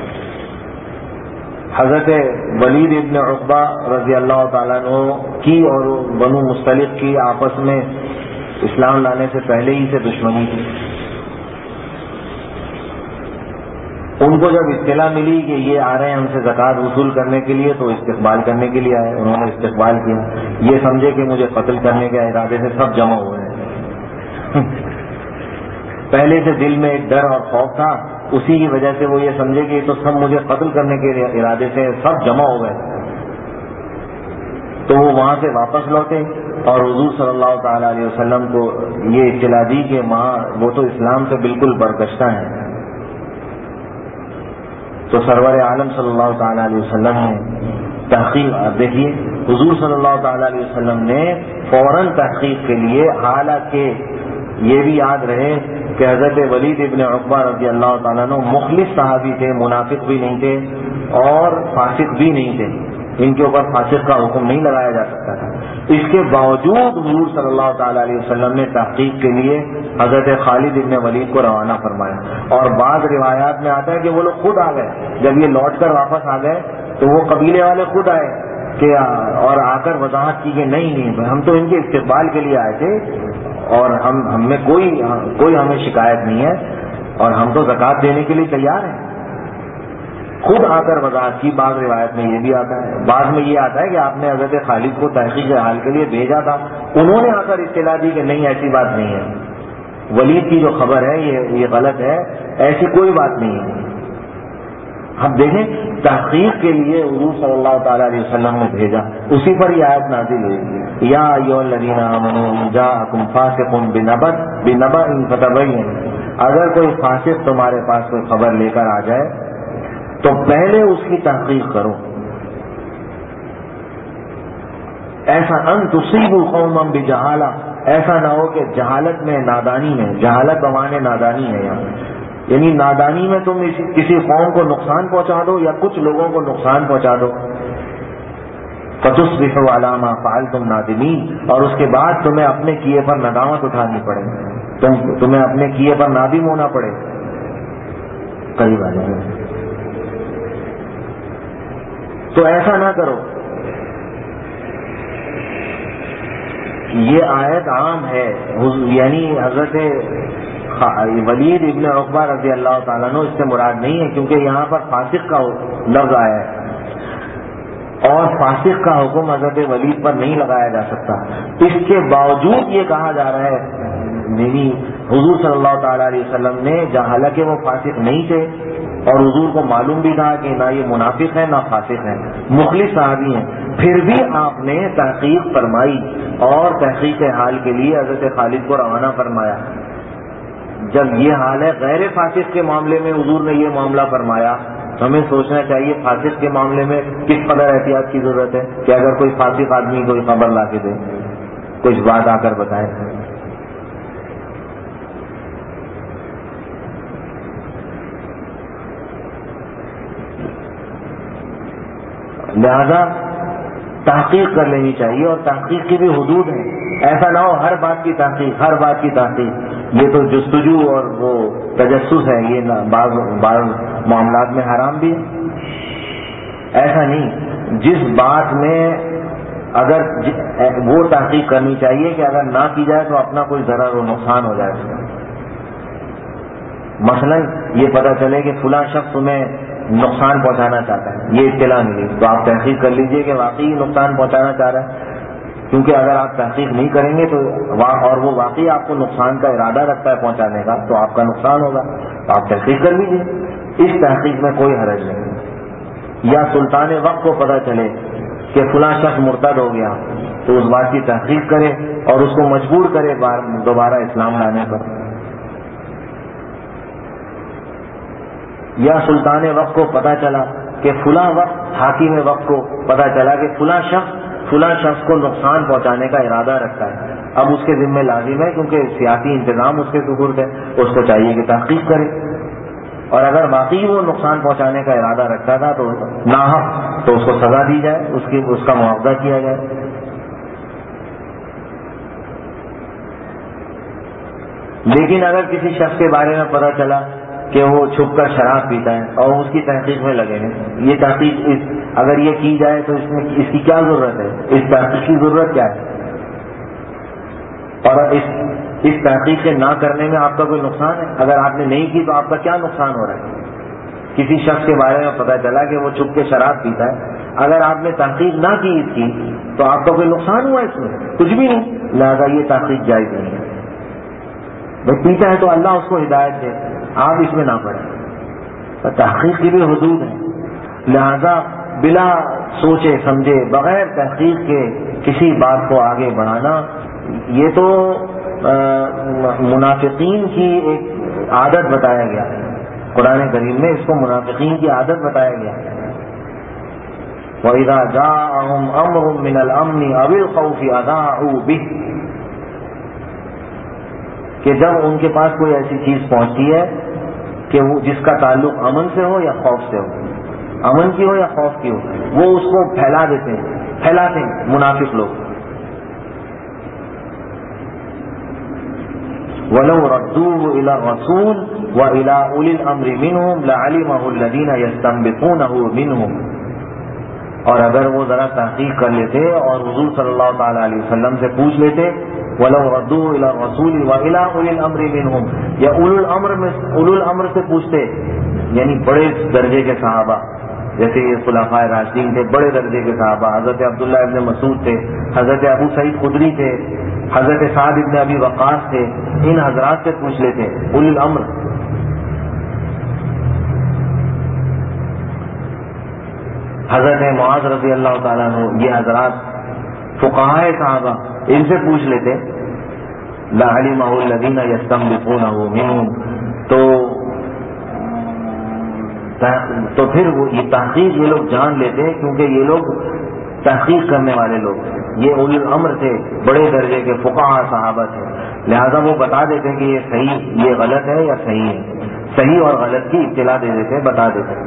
حضرت ولید ابن عقبہ رضی اللہ تعالیٰ عنہ کی اور بنو مصطلق کی آپس میں اسلام لانے سے پہلے ہی سے دشمنی تھی. ان کو جب اطلاع ملی کہ یہ آ رہے ہیں ہم سے زکوٰۃ وصول کرنے کے لیے تو استقبال کرنے کے لیے آئے. انہوں نے استقبال کیا، یہ سمجھے کہ مجھے قتل کرنے کے ارادے سے سب جمع ہوئے ہیں. پہلے سے دل میں ایک ڈر اور خوف تھا، اسی کی وجہ سے وہ یہ سمجھے کہ تو سب مجھے قتل کرنے کے ارادے سے سب جمع ہو گئے. تو وہ وہاں سے واپس لوٹے اور حضور صلی اللہ تعالی علیہ وسلم کو یہ اطلاع دی کہ وہ تو اسلام سے بالکل برگشتہ ہیں. تو سرور عالم صلی اللہ تعالی علیہ وسلم نے تحقیق، دیکھیے حضور صلی اللہ تعالی علیہ وسلم نے فوراً تحقیق کے لیے، حالانکہ یہ بھی یاد رہے کہ حضرت ولید ابن عقبہ رضی اللہ تعالیٰ عنہ مخلص صحابی تھے، منافق بھی نہیں تھے اور فاسق بھی نہیں تھے، ان کے اوپر فاسق کا حکم نہیں لگایا جا سکتا تھا. اس کے باوجود حضور صلی اللہ تعالی علیہ وسلم نے تحقیق کے لیے حضرت خالد ابن ولید کو روانہ فرمایا. اور بعض روایات میں آتا ہے کہ وہ لوگ خود آ گئے، جب یہ لوٹ کر واپس آ گئے تو وہ قبیلے والے خود آئے کہ اور آ کر وضاحت کی کہ نہیں ہم تو ان کے استقبال کے لیے آئے تھے اور ہم میں کوئی ہمیں شکایت نہیں ہے اور ہم تو زکوٰۃ دینے کے لیے تیار ہیں. خود آ کر وضاحت کی. بعض روایت میں یہ بھی آتا ہے، بعض میں یہ آتا ہے کہ آپ نے حضرت خالد کو تحقیق حال کے لیے بھیجا تھا، انہوں نے آ کر اطلاع دی کہ نہیں ایسی بات نہیں ہے، ولید کی جو خبر ہے یہ غلط ہے، ایسی کوئی بات نہیں ہے. اب دیکھیں تحقیق کے لیے حضور صلی اللہ تعالی علیہ وسلم نے بھیجا. اسی پر یہ آیت نازل ہوئی، یا ایھا الذین آمنوا ان جاءکم فاسق بنبأ فتبینوا. اگر کوئی فاسق تمہارے پاس کوئی خبر لے کر آ جائے تو پہلے اس کی تحقیق کرو. ایسا ان تصیبوا قوما بجہالہ، ایسا نہ ہو کہ جہالت میں، نادانی میں، جہالت بمانے نادانی ہے یہاں، یعنی نادانی میں تم کسی قوم کو نقصان پہنچا دو یا کچھ لوگوں کو نقصان پہنچا دو. فتصبحوا علی ما فعلتم نادمین، اور اس کے بعد تمہیں اپنے کیے پر ندامت اٹھانی پڑے، تمہیں اپنے کیے پر نادم ہونا پڑے. قریب آ جائیں. تو ایسا نہ کرو. یہ آیت عام ہے، یعنی حضرت ولید ابن عقبہ رضی اللہ تعالیٰ عنہ اس سے مراد نہیں ہے، کیونکہ یہاں پر فاسق کا لفظ آیا ہے اور فاسق کا حکم حضرت ولید پر نہیں لگایا جا سکتا. اس کے باوجود یہ کہا جا رہا ہے، یعنی حضور صلی اللہ تعالیٰ علیہ وسلم نے، حالانکہ وہ فاسق نہیں تھے اور حضور کو معلوم بھی تھا کہ نہ یہ منافق ہے نہ فاسق ہے، مخلص صحابی ہیں، پھر بھی آپ نے تحقیق فرمائی اور تحقیق حال کے لیے حضرت خالد کو روانہ فرمایا. جب یہ حال ہے غیر فاسق کے معاملے میں حضور نے یہ معاملہ فرمایا، تو ہمیں سوچنا چاہیے فاسق کے معاملے میں کس قدر احتیاط کی ضرورت ہے کہ اگر کوئی فاسق آدمی کوئی خبر لا کے دے، کچھ بات آ کر بتائے. لہذا تحقیق کر لینی چاہیے، اور تحقیق کی بھی حدود ہیں. ایسا نہ ہو ہر بات کی تحقیق، ہر بات کی تحقیق. یہ تو جستجو اور وہ تجسس ہے، یہ بعض معاملات میں حرام بھی ہے. ایسا نہیں، جس بات میں اگر وہ تحقیق کرنی چاہیے کہ اگر نہ کی جائے تو اپنا کوئی ضرر و نقصان ہو جائے اس کا. مثلا یہ پتہ چلے کہ فلاں شخص تمہیں نقصان پہنچانا چاہتا ہے، یہ اطلاع ملی، تو آپ تحقیق کر لیجئے کہ واقعی نقصان پہنچانا چاہ رہا ہے. کیونکہ اگر آپ تحقیق نہیں کریں گے تو اور وہ واقعی آپ کو نقصان کا ارادہ رکھتا ہے پہنچانے کا، تو آپ کا نقصان ہوگا. تو آپ تحقیق کر لیجئے، اس تحقیق میں کوئی حرج نہیں. یا سلطان وقت کو پتہ چلے کہ فلاں شخص مرتد ہو گیا، تو اس بات کی تحقیق کرے اور اس کو مجبور کرے دوبارہ اسلام لانے پر. یا سلطان وقت کو پتہ چلا کہ فلاں وقت، حاکم وقت کو پتہ چلا کہ فلاں شخص کو نقصان پہنچانے کا ارادہ رکھتا ہے. اب اس کے ذمہ لازم ہے، کیونکہ سیاسی انتظام اس کے سپرد ہے، اس کو چاہیے کہ تحقیق کرے. اور اگر واقعی وہ نقصان پہنچانے کا ارادہ رکھتا تھا تو ناحق، تو اس کو سزا دی جائے، اس کا معاوضہ کیا جائے. لیکن اگر کسی شخص کے بارے میں پتہ چلا کہ وہ چھپ کر شراب پیتا ہے اور اس کی تحقیق میں لگے ہیں، یہ تحقیق اگر یہ کی جائے تو اس کی کیا ضرورت ہے؟ اس تحقیق کی ضرورت کیا ہے؟ اور اس تحقیق کے نہ کرنے میں آپ کا کوئی نقصان ہے؟ اگر آپ نے نہیں کی تو آپ کا کیا نقصان ہو رہا ہے؟ کسی شخص کے بارے میں پتہ چلا کہ وہ چھپ کے شراب پیتا ہے، اگر آپ نے تحقیق نہ کی اس کی تو آپ کا کوئی نقصان ہوا اس میں؟ کچھ بھی نہیں. لہذا یہ تحقیق جائز نہیں ہے. بھائی پیتا ہے تو اللہ اس کو ہدایت دے، آپ اس میں نہ پڑیں. تحقیق کی بھی حدود ہیں. لہذا بلا سوچے سمجھے بغیر تحقیق کے کسی بات کو آگے بڑھانا، یہ تو منافقین کی ایک عادت بتایا گیا ہے. قرآن کریم میں اس کو منافقین کی عادت بتایا گیا ہے. وَإِذَا جَاءَهُمْ أَمْرٌ مِّنَ الْأَمْنِ أَوِ الْخَوْفِ أَذَاعُوا بِهِ، کہ جب ان کے پاس کوئی ایسی چیز پہنچتی ہے کہ وہ جس کا تعلق امن سے ہو یا خوف سے ہو، امن کی ہو یا خوف کی ہو، وہ اس کو پھیلاتے ہیں منافق لوگ. وَلَوْ رَدُّوهُ إِلَى الرَّسُولِ وَإِلَى أُولِي الْأَمْرِ مِنْهُمْ لَعَلِمَهُ الَّذِينَ يَسْتَنبِطُونَهُ مِنْهُمْ. اور اگر وہ ذرا تحقیق کر لیتے اور حضور صلی اللہ تعالی علیہ وسلم سے پوچھ لیتے، وَلَوْ رَدُّوهُ إِلَى الرَّسُولِ وَإِلَى أُولِي الْأَمْرِ مِنْهُمْ، یا اولو الامر سے پوچھتے، یعنی بڑے درجے کے صحابہ، جیسے یہ خلفائے راشدین تھے، بڑے درجے کے صحابہ، حضرت عبداللہ ابن مسعود تھے، حضرت ابو سعید خدری تھے، حضرت سعد ابن ابی وقاص تھے، ان حضرات سے پوچھ لیتے اولی الامر. حضرت معاذ رضی اللہ تعالیٰ عنہ یہ حضرات فقہائے صحابہ ان سے پوچھ لیتے لعلمہ الذین یستنبطونہ منہم، تو پھر وہ یہ تحقیق یہ لوگ جان لیتے ہیں، کیونکہ یہ لوگ تحقیق کرنے والے لوگ تھے، یہ اولی الامر تھے، بڑے درجے کے فقہاء صحابہ تھے، لہذا وہ بتا دیتے کہ یہ صحیح یہ غلط ہے یا صحیح ہے، صحیح اور غلط کی اطلاع دے دیتے، بتا دیتے۔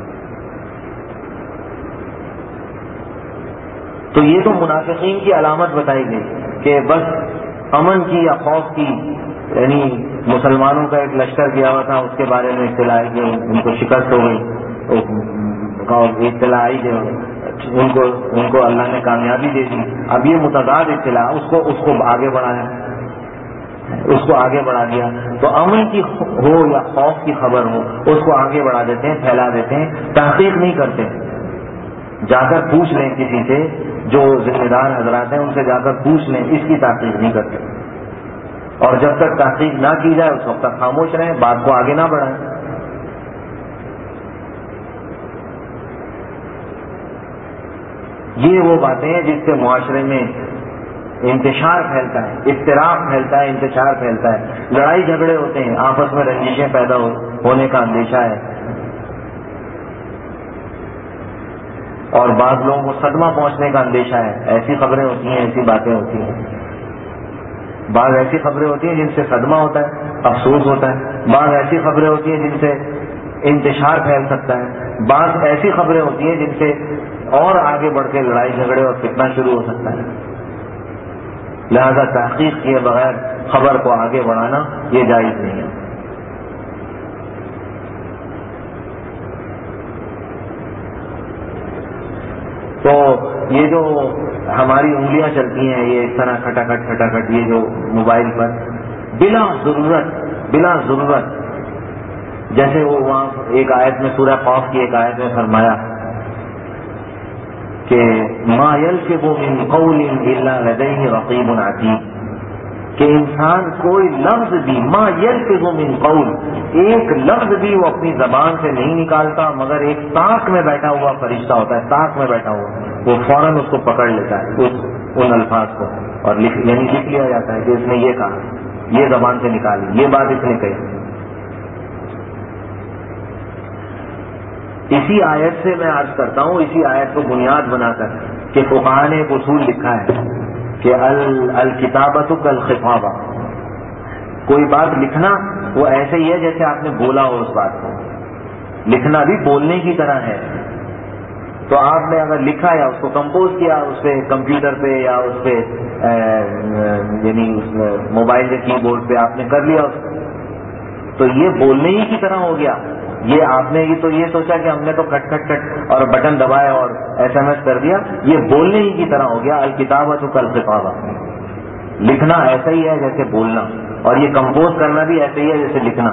تو یہ تو منافقین کی علامت بتائی گئی کہ بس امن کی یا خوف کی، یعنی مسلمانوں کا ایک لشکر گیا ہوا تھا، اس کے بارے میں اطلاع آئی کہ ان کو شکست ہو گئی، اطلاع آئی کہ ان کو اللہ نے کامیابی دے دی۔ اب یہ متضاد اطلاع اس کو آگے بڑھایا، اس کو آگے بڑھا دیا۔ تو امن کی ہو یا خوف کی خبر ہو اس کو آگے بڑھا دیتے ہیں، پھیلا دیتے ہیں، تحقیق نہیں کرتے۔ جا کر پوچھ لیں کسی سے، جو ذمہ دار حضرات ہیں ان سے جا کر پوچھ لیں، اس کی تحقیق نہیں کرتے، اور جب تک تحقیق نہ کی جائے اس وقت تک خاموش رہیں، بات کو آگے نہ بڑھائیں۔ یہ وہ باتیں ہیں جس سے معاشرے میں انتشار پھیلتا ہے، اضطراب پھیلتا ہے، انتشار پھیلتا ہے، لڑائی جھگڑے ہوتے ہیں، آپس میں رنجشیں پیدا ہونے کا اندیشہ ہے، اور بعض لوگوں کو صدمہ پہنچنے کا اندیشہ ہے۔ ایسی خبریں ہوتی ہیں، ایسی باتیں ہوتی ہیں، بعض ایسی خبریں ہوتی ہیں جن سے صدمہ ہوتا ہے، افسوس ہوتا ہے، بعض ایسی خبریں ہوتی ہیں جن سے انتشار پھیل سکتا ہے، بعض ایسی خبریں ہوتی ہیں جن سے اور آگے بڑھ کے لڑائی جھگڑے اور فتنہ شروع ہو سکتا ہے۔ لہذا تحقیق کیے بغیر خبر کو آگے بڑھانا یہ جائز نہیں ہے۔ تو یہ جو ہماری انگلیاں چلتی ہیں یہ اس طرح کھٹاکھٹ یہ جو موبائل پر بلا ضرورت جیسے وہ وہاں ایک آیت میں سورہ قاف کی ایک آیت میں فرمایا کہ ما یلفظ من قول الا لدیہ رقیب عتید، کہ انسان کوئی لفظ بھی ما یلفظ من قول، ایک لفظ بھی وہ اپنی زبان سے نہیں نکالتا مگر ایک طاق میں بیٹھا ہوا فرشتہ ہوتا ہے، طاق میں بیٹھا ہوا، وہ فوراً اس کو پکڑ لیتا ہے ان الفاظ کو، اور لکھ لیا جاتا ہے کہ اس نے یہ کہا، یہ زبان سے نکالی، یہ بات اس نے کہی۔ اسی آیت سے میں عرض کرتا ہوں، اسی آیت کو بنیاد بنا کر کہ فقہاء نے ایک اصول لکھا ہے کہ الکتابۃ کالخطابہ، کوئی بات لکھنا وہ ایسے ہی ہے جیسے آپ نے بولا ہو اس بات کو، لکھنا بھی بولنے کی طرح ہے۔ تو آپ نے اگر لکھا یا اس کو کمپوز کیا اس پہ کمپیوٹر پہ یا اس پہ یعنی موبائل کے کی بورڈ پہ آپ نے کر لیا اس کو، تو یہ بولنے ہی کی طرح ہو گیا۔ یہ آپ نے تو یہ سوچا کہ ہم نے تو کٹ اور بٹن دبائے اور ایس ایم ایس کر دیا، یہ بولنے ہی کی طرح ہو گیا۔ الکتابۃ کالخطابہ، لکھنا ایسا ہی ہے جیسے بولنا، اور یہ کمپوز کرنا بھی ایسا ہی ہے جیسے لکھنا۔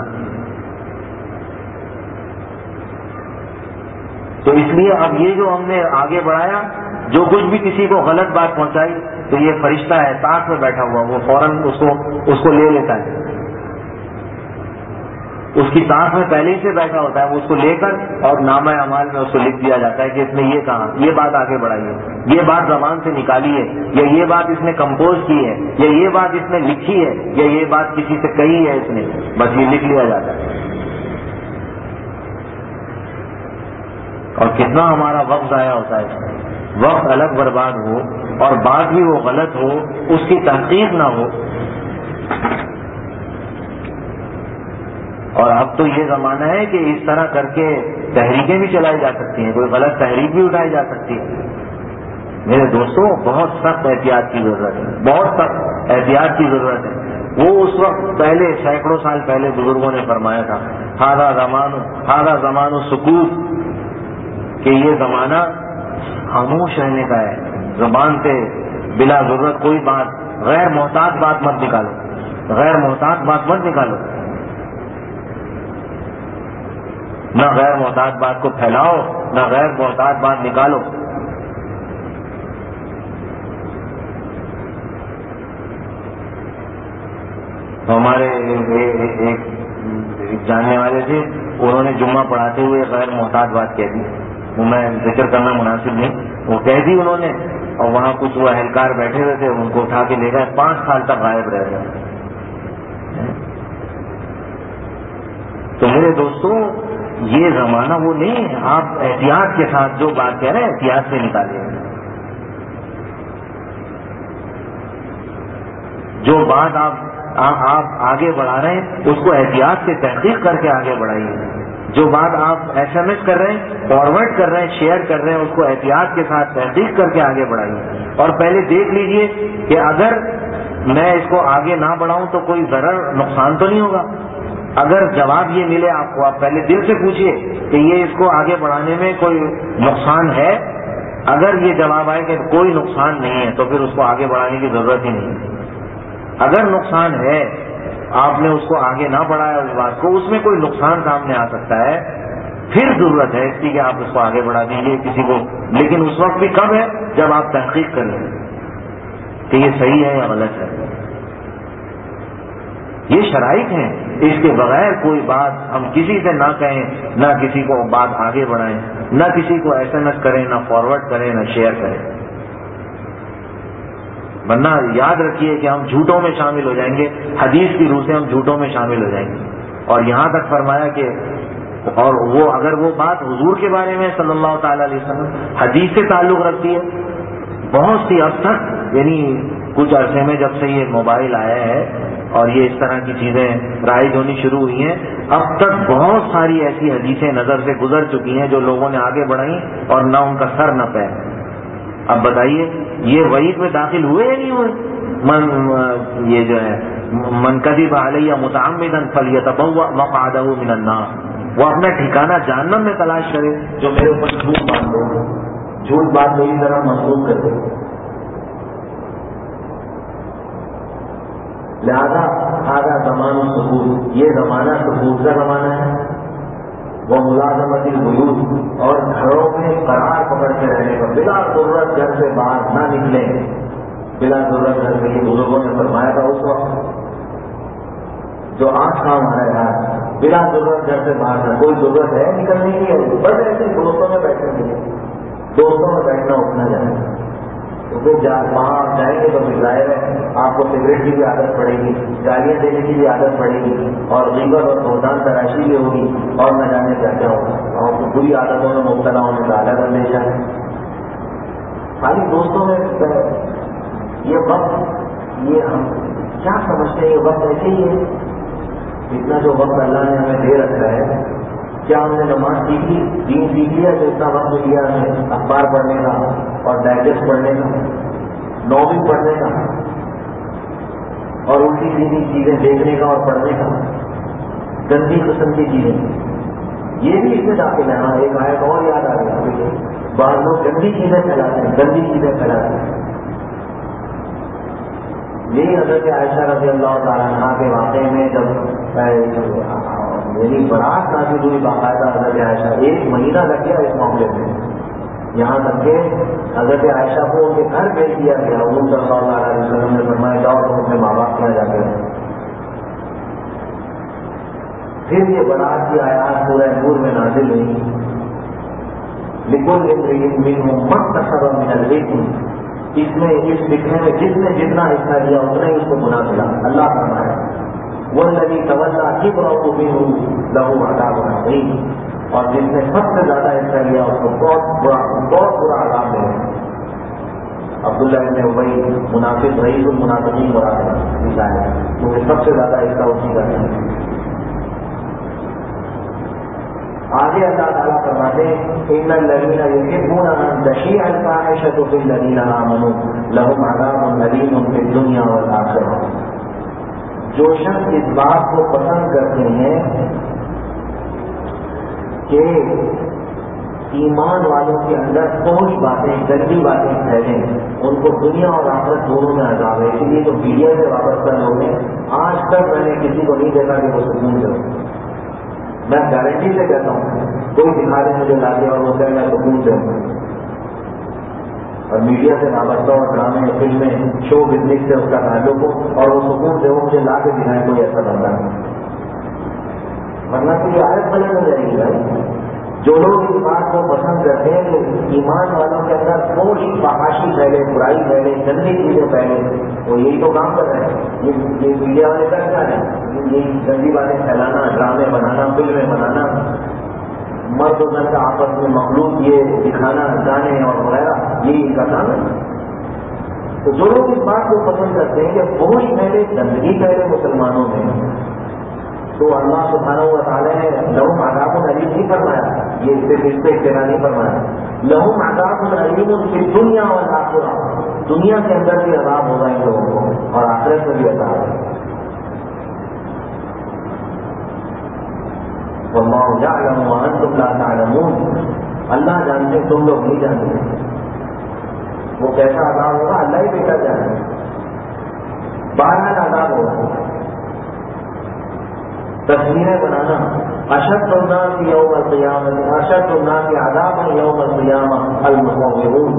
تو اس لیے اب یہ جو ہم نے آگے بڑھایا، جو کچھ بھی کسی کو غلط بات پہنچائی تو یہ فرشتہ ہے طاق میں بیٹھا ہوا، وہ فوراً اس کو لے لیتا ہے، اس کی طاق میں پہلے ہی سے بیٹھا ہوتا ہے، وہ اس کو لے کر اور نامہ اعمال میں اس کو لکھ دیا جاتا ہے کہ اس نے یہ کہا، یہ بات آگے بڑھائی ہے، یہ بات زبان سے نکالی ہے، یا یہ بات اس نے کمپوز کی ہے، یا یہ بات اس نے لکھی ہے، یا یہ بات کسی سے کہی ہے اس نے، بس یہ لکھ لیا جاتا ہے۔ اور کتنا ہمارا وقت ضائع ہوتا ہے اس میں، وقت الگ برباد ہو اور بات بھی وہ غلط ہو، اس کی تحقیق نہ ہو۔ اور اب تو یہ زمانہ ہے کہ اس طرح کر کے تحریکیں بھی چلائی جا سکتی ہیں، کوئی غلط تحریک بھی اٹھائی جا سکتی ہے۔ میرے دوستوں بہت سخت احتیاط کی ضرورت ہے، بہت سخت احتیاط کی ضرورت ہے۔ وہ اس وقت پہلے سینکڑوں سال پہلے بزرگوں نے فرمایا تھا ہذا زمان سکوت، کہ یہ زمانہ خاموش رہنے کا ہے، زبان سے بلا ضرورت کوئی بات، غیر محتاط بات مت نکالو، غیر محتاط بات مت نکالو، نہ غیر محتاط بات کو پھیلاؤ، نہ غیر محتاط بات نکالو۔ تو ہمارے ایک جاننے والے تھے، انہوں نے جمعہ پڑھاتے ہوئے غیر محتاط بات کہہ دی، وہ میں ذکر کرنا مناسب نہیں، وہ کہہ دی انہوں نے، اور وہاں کچھ وہ اہلکار بیٹھے ہوئے تھے، ان کو اٹھا کے لے گئے، 5 سال تک غائب رہ گئے۔ تو میرے دوستوں یہ زمانہ وہ نہیں ہے، آپ احتیاط کے ساتھ جو بات کہہ رہے ہیں احتیاط سے نکالیے، جو بات آپ آگے بڑھا رہے ہیں اس کو احتیاط سے تحقیق کر کے آگے بڑھائیے، جو بات آپ ایس ایم ایس کر رہے ہیں، فارورڈ کر رہے ہیں، شیئر کر رہے ہیں، اس کو احتیاط کے ساتھ تحقیق کر کے آگے بڑھائیے، اور پہلے دیکھ لیجئے کہ اگر میں اس کو آگے نہ بڑھاؤں تو کوئی ضرر نقصان تو نہیں ہوگا۔ اگر جواب یہ ملے آپ کو، آپ پہلے دل سے پوچھئے کہ یہ اس کو آگے بڑھانے میں کوئی نقصان ہے، اگر یہ جواب آئے کہ کوئی نقصان نہیں ہے تو پھر اس کو آگے بڑھانے کی ضرورت ہی نہیں ہے۔ اگر نقصان ہے، آپ نے اس کو آگے نہ بڑھایا اس بات کو، اس میں کوئی نقصان سامنے آ سکتا ہے، پھر ضرورت ہے اس کی کہ آپ اس کو آگے بڑھا دیجیے کسی کو، لیکن اس وقت بھی کب ہے جب آپ تحقیق کر لیں کہ یہ صحیح ہے یا غلط ہے۔ یہ شرائط ہیں، اس کے بغیر کوئی بات ہم کسی سے نہ کہیں، نہ کسی کو بات آگے بڑھائیں، نہ کسی کو ایس ایم ایس کریں، نہ فارورڈ کریں، نہ شیئر کریں، ورنہ یاد رکھیے کہ ہم جھوٹوں میں شامل ہو جائیں گے، حدیث کی روح سے ہم جھوٹوں میں شامل ہو جائیں گے۔ اور یہاں تک فرمایا کہ اور وہ اگر وہ بات حضور کے بارے میں صلی اللہ تعالی علیہ وسلم حدیث سے تعلق رکھتی ہے، بہت سی اب تک یعنی کچھ عرصے میں جب سے یہ موبائل آیا ہے اور یہ اس طرح کی چیزیں رائج ہونی شروع ہوئی ہیں، اب تک بہت ساری ایسی حدیثیں نظر سے گزر چکی ہیں جو لوگوں نے آگے بڑھائیں اور نہ ان کا سر نہ پیر۔ اب بتائیے یہ وعید میں داخل ہوئے یا نہیں ہوئے؟ یہ جو ہے من کذب علی متعمدا فلیتبوأ مقعدہ من النار، وہ اپنا ٹھکانہ جہنم میں تلاش کرے جو میرے اوپر جھوٹ باندھ دے، جھوٹ بات میری طرح منسوخ کر دے۔ لہذا آدھا زمان سکوت، یہ زمانہ سکوت کا زمانہ ہے، وہ ملازمت البیوت، اور گھروں میں قرار پکڑ کے رہنے کا، بلا ضرورت گھر سے باہر نہ نکلیں، بلا ضرورت گھر سے، یہ بزرگوں نے فرمایا تھا اس وقت جو 8 کام آ رہا ہے، بلا ضرورت گھر سے باہر نہ، کوئی ضرورت ہے نکلنے کی، بس ایسے دوستوں میں بیٹھنے کے، دوستوں میں بیٹھنا اٹھنا جانا، تو پھر وہاں آپ جائیں گے تو پھر ظاہر ہے آپ کو سگریٹ کی بھی عادت پڑے گی، گالیاں دینے کی بھی عادت پڑے گی، اور غیبت اور بہتان تراشی بھی ہوگی، اور نہ جانے کیا کیا ہوگا، اور کو بری عادتوں میں مبتلا ہونے کا عادت بن جائے۔ خالی دوستوں میں یہ وقت، یہ ہم کیا سمجھتے ہیں، یہ وقت ایسے ہی ہے، اتنا جو وقت اللہ نے ہمیں دے رکھا ہے، کیا ہم نے نماز سیکھ لی، دین سیکھ لیا جو اتنا وقت لیا ہمیں اخبار پڑھنے کا اور ڈائجسٹ پڑھنے کا، ناول پڑھنے کا، اور الٹی سیدھی چیزیں دیکھنے کا اور پڑھنے کا، گندی قسم کی چیزیں، یہ بھی اس میں داخل ہے۔ ہاں ایک آیت اور یاد آ گئی، بعض لوگ گندی چیزیں پھیلاتے ہیں، گندی چیزیں پھیلاتے ہیں۔ یہی حضرت عائشہ رضی اللہ تعالیٰ عنہ کے واقعے میں جب یعنی برات نازل ہوئی، باقاعدہ حضرت عائشہ 1 مہینہ لگ گیا اس معاملے میں، یہاں تک کہ حضرت عائشہ کو ان کے گھر بھیج دیا گیا۔ حضور صلی اللہ علیہ وسلم نے فرمایا جاؤ تم اپنے ماں باپ کے یہاں جا کر۔ پھر یہ برات کی آیات سورہ نور میں نازل ہوئی، لِكُلِّ امْرِئٍ مِّنْهُمْ مَا اكْتَسَبَ مِنَ الْإِثْمِ، اس میں اس لکھنے میں جس نے جتنا حصہ لیا اتنا ہی اس کو گناہ ملا۔ اللہ فرمایا وَالَّذِي تَوَلَّىٰ كِبْرَهُ مِنْهُ لَهُ عَذَابٌ عَظِيمٌ، اور جس نے سب سے زیادہ حصہ لیا اس کو بہت برا عذاب ملے۔ عبداللہ ابن ابی منافق رئیس المنافقین مراد ہے کیونکہ سب سے زیادہ حصہ اسی کا ہے۔ آگے اللہ تعالیٰ فرماتے ہیں ان الذین یحبون ان تشیع الفاحشۃ فی الذین آمنوا لهم عذاب الیم فی الدنیا والآخرہ، جو شخص اس بات کو پسند کرتے ہیں کہ ایمان والوں کے اندر فحش باتیں، گندی باتیں پھیلیں، ان کو دنیا اور آخرت دونوں میں عذاب ہے۔ اسی لیے جو میڈیا سے وابستہ لوگ ہیں، آج تک میں نے کسی کو نہیں دیکھا کہ وہ سکون سے ہو۔ میں گارنٹی سے کہتا ہوں، کوئی دکھا دے مجھے لا کے اور وہ کہے میں سکون سے ہوں، اور میڈیا سے وابستہ اور ڈرامے، فلمیں، شو بزنس سے اس کا تعلق ہو اور وہ سکون سے ہو، مجھے لا کے دکھائے کوئی ایسا بندہ نہیں، ورنہ تو یہ آیت غلط ہو جائے گی بھائی۔ جو لوگ اس بات کو پسند کرتے ہیں کہ ایمان والوں کے اندر فحش فحاشی پھیلے، برائی پھیلے، گندی چیزیں پھیلے، وہ یہی تو کام کر رہے ہیں. یہ میڈیا والے کر کیا ہے؟ یہی گندی باتیں پھیلانا، ڈرامے بنانا، فلمیں بنانا، مرد و مرد آپس میں مخلوق یہ دکھانا، گانے اور وغیرہ، یہی ان کا کام ہے. تو جو لوگ اس بات کو پسند کرتے ہیں کہ فحش پھیلے، گندگی پھیلے مسلمانوں میں، تو اللہ سبحانہ و تعالیٰ نے لہم عذاب علیم نہیں فرمایا، یہ صرف اس پہ اکتفا نہیں فرمایا. لہم عذاب علیم فی الدنیا والآخرہ، دنیا کے اندر بھی عذاب ہوگا ان لوگوں کو اور آخرت میں بھی عذاب ہے. واللہ یعلم وانتم لا تعلمون، اللہ جانتے ہیں، تم لوگ نہیں جانتے. وہ کیسا عذاب ہوگا اللہ ہی بہتر جانے. بہرحال عذاب ہوگا. تصویریں بنانا، اشد الناس یوم القیامۃ، اشد الناس عذابا یوم القیامہ المصورون.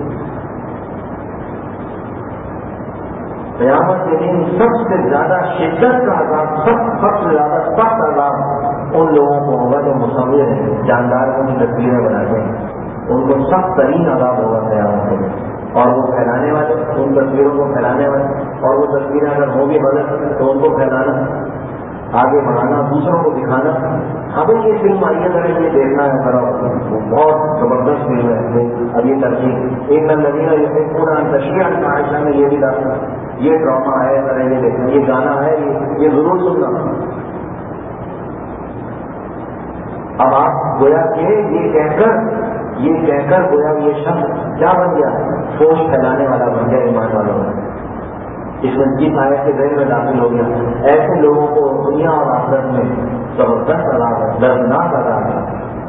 قیامت کے دن سب سے زیادہ شدت کا عذاب، سب سے زیادہ سخت عذاب ان لوگوں کو ہوگا جو مصور ہیں، جانداروں کی تصویریں بناتے ہیں. ان کو سخت ترین عذاب ہوگا قیامت کے دن. اور وہ پھیلانے والے، ان تصویروں کو پھیلانے والے، اور وہ تصویریں اگر ہوں بھی غلط تو ان کو پھیلانا، آگے بڑھانا، دوسروں کو دکھانا. ہمیں یہ فلم آئیے ذرا یہ دیکھنا ہے ذرا، بہت زبردست فلم ہے. اب یہ ترکیب ایک الذین یحبون ان تشیع الفاحشہ میں یہ بھی ڈالا، یہ ڈرامہ ہے ذرا یہ دیکھنا، یہ گانا ہے، یہ ضرور سننا. اب آپ گویا کہ یہ کہہ کر گویا یہ شخص کیا بن گیا؟ فحش پھیلانے والا بن گیا ایمان والوں میں. اس میں جس آیت کے ذہن میں داخل ہو گیا. ایسے لوگوں کو دنیا اور آخرت میں زبردست عذاب ہے، دردناک عذاب ہے.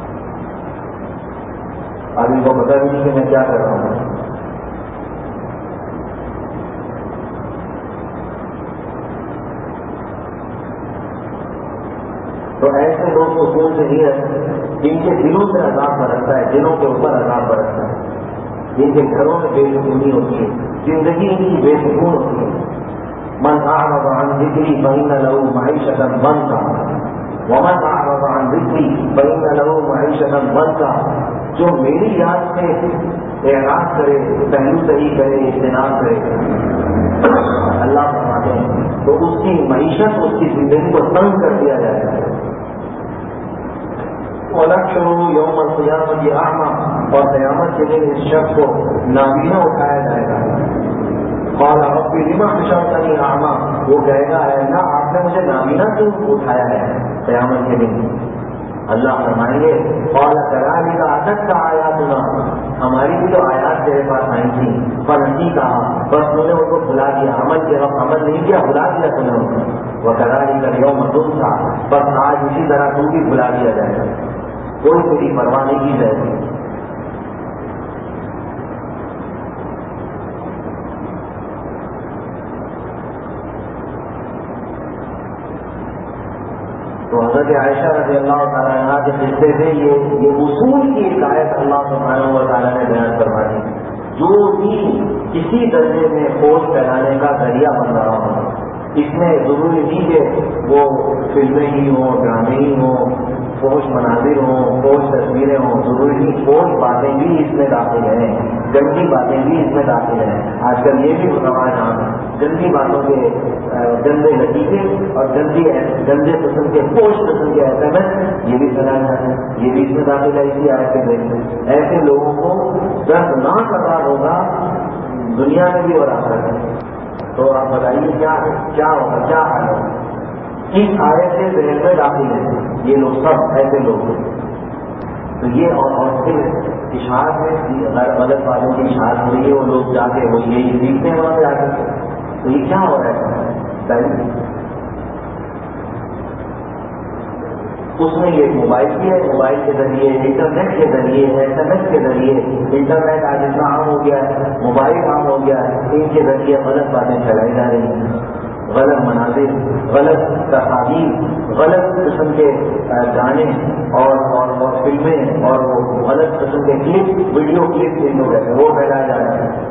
آدمی کو پتہ بھی نہیں کہ میں کیا کر رہا ہوں. تو ایسے لوگ سکون سے نہیں رہتے، جن کے دلوں سے عذاب برستا ہے، دلوں کے اوپر عذاب برستا ہے، جن کے گھروں میں بے سکونی ہوتی ہے، زندگی ان کی بے سکون ہوتی ہے. من اعرض عن ذکری فإن له معیشة ضنکا ومن اعرض عن ذکری فإن له معیشة ضنکا. جو میری یاد سے اعراض کرے، پہلو صحیح کرے، اجتناب کرے، اللہ فرماتے ہیں تو اس کی معیشت، اس کی زندگی کو تنگ کر دیا جائے گا. وَنَحْشُرُهُ يَوْمَ الْقِيَامَةِ أَعْمَىٰ، اور قیامت کے دن اس شخص کو نابینا اٹھایا جائے گا. قَالَ رَبِّ لِمَ حَشَرْتَنِي أَعْمَىٰ، وہ کہے گا اے اللہ آپ نے مجھے نابینا کیوں اٹھایا ہے قیامت کے دن؟ اللہ فرمائیں گے قَالَ كَذَٰلِكَ أَتَتْكَ آيَاتُنَا، ہماری بھی تو آیات تیرے پاس آئی تھی، فَنَسِيتَهَا، بس تم نے ان کو بھلا دیا، عمل کے وقت عمل نہیں کیا، بھلا دیا تم نے ان کو. وَكَذَٰلِكَ الْيَوْمَ تُنسَىٰ، بس آج اسی طرح تو بھی بھلا دیا جائے گا، کوئی تیری پرواہ نہیں کی جائے گی. تو حضرت عائشہ رضی اللہ تعالیٰ عنہ کے قصے سے یہ اصول کی ایک آیت اللہ سبحانہ و تعالیٰ نے بیان فرما دی. جو بھی کسی درجے میں فحش پھیلانے کا ذریعہ بن رہا ہو، اس میں ضروری نہیں کہ وہ فلمیں ہی ہوں، ڈرامے ہی ہوں، فحش مناظر ہوں، فحش تصویریں ہوں، ضروری نہیں، فحش باتیں بھی اس میں داخل ہیں، گندی باتیں بھی اس میں داخل ہیں. آج کل یہ بھی رواج عام ہے، گندی باتوں کے گندے لطیفے اور گندے قسم کے فحش قسم کے SMS یہ بھی پھیلائے جاتے ہیں، یہ بھی اس میں داخل ہے. اسی آیت کے ذریعے ایسے لوگوں کو دردناک عذاب ہوگا دنیا میں بھی اور آخرت میں. تو آپ بتائیے کیا ہوگا، کیا حال ہوگا؟ کس آیت سے ذہن میں داخل ہیں یہ لوگ، سب ایسے لوگ ہیں. تو یہ اور پھر اشاعت میں غلط باتوں کی اشاعت ہو رہی ہے، وہ لوگ جا کے وہ یہی سیکھتے ہیں وہاں پہ جا کے. تو یہ کیا ہو رہا ہے؟ اس میں یہ موبائل بھی ہے، موبائل کے ذریعے، انٹرنیٹ کے ذریعے، SMS کے ذریعے، انٹرنیٹ آج اتنا عام ہو گیا ہے، موبائل عام ہو گیا ہے، ان کے ذریعے غلط باتیں پھیلائی جا رہی ہیں، غلط مناظر، غلط تصاویر، غلط قسم کے گانے اور فلمیں اور وہ غلط قسم کے کلپ، ویڈیو کلپ جن کو کہتے ہیں وہ پھیلائے جا رہے ہیں.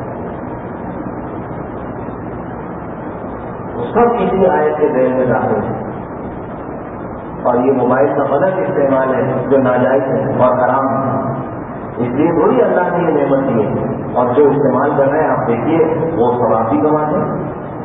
سب کسی آیت کے ذہن میں داخل ہے. اور یہ موبائل کا غلط استعمال ہے جو ناجائز ہے اور حرام ہے. اس لیے تھوڑی اللہ نے یہ نعمت دی ہے. اور جو استعمال کر رہے ہیں آپ دیکھیے وہ ثواب بھی کماتے ہیں.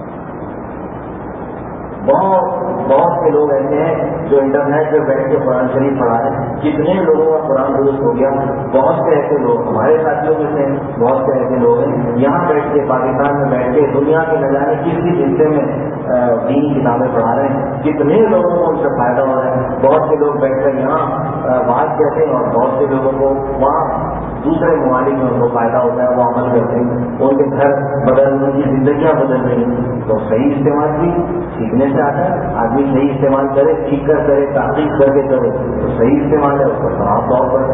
بہت سے لوگ ایسے ہیں جو انٹرنیٹ پہ بیٹھ کے قرآن شریف پڑھا رہے ہیں. کتنے لوگوں کا قرآن درست ہو گیا. بہت سے ایسے لوگ ہمارے ساتھیوں میں سے بہت سے ایسے لوگ ہیں یہاں بیٹھ کے پاکستان میں بیٹھ کے دنیا کے نہ جانے کس کس حصے میں دینی کتابیں پڑھا رہے ہیں. کتنے لوگوں کو ان سے فائدہ ہو رہا ہے. بہت سے لوگ بیٹھ کر یہاں بات کہتے ہیں اور بہت سے لوگوں کو وہاں دوسرے ممالک میں ان کو فائدہ ہوتا ہے. وہ عمل کرتے ہیں, ان کے گھر بدل ان کی زندگیاں بدل رہی ہیں. تو صحیح استعمال بھی سیکھنے سے آتا ہے. آدمی صحیح استعمال کرے, سیکھ کر کرے, تحقیق کر کے کرے تو صحیح استعمال ہے. اس کا خراب طور پر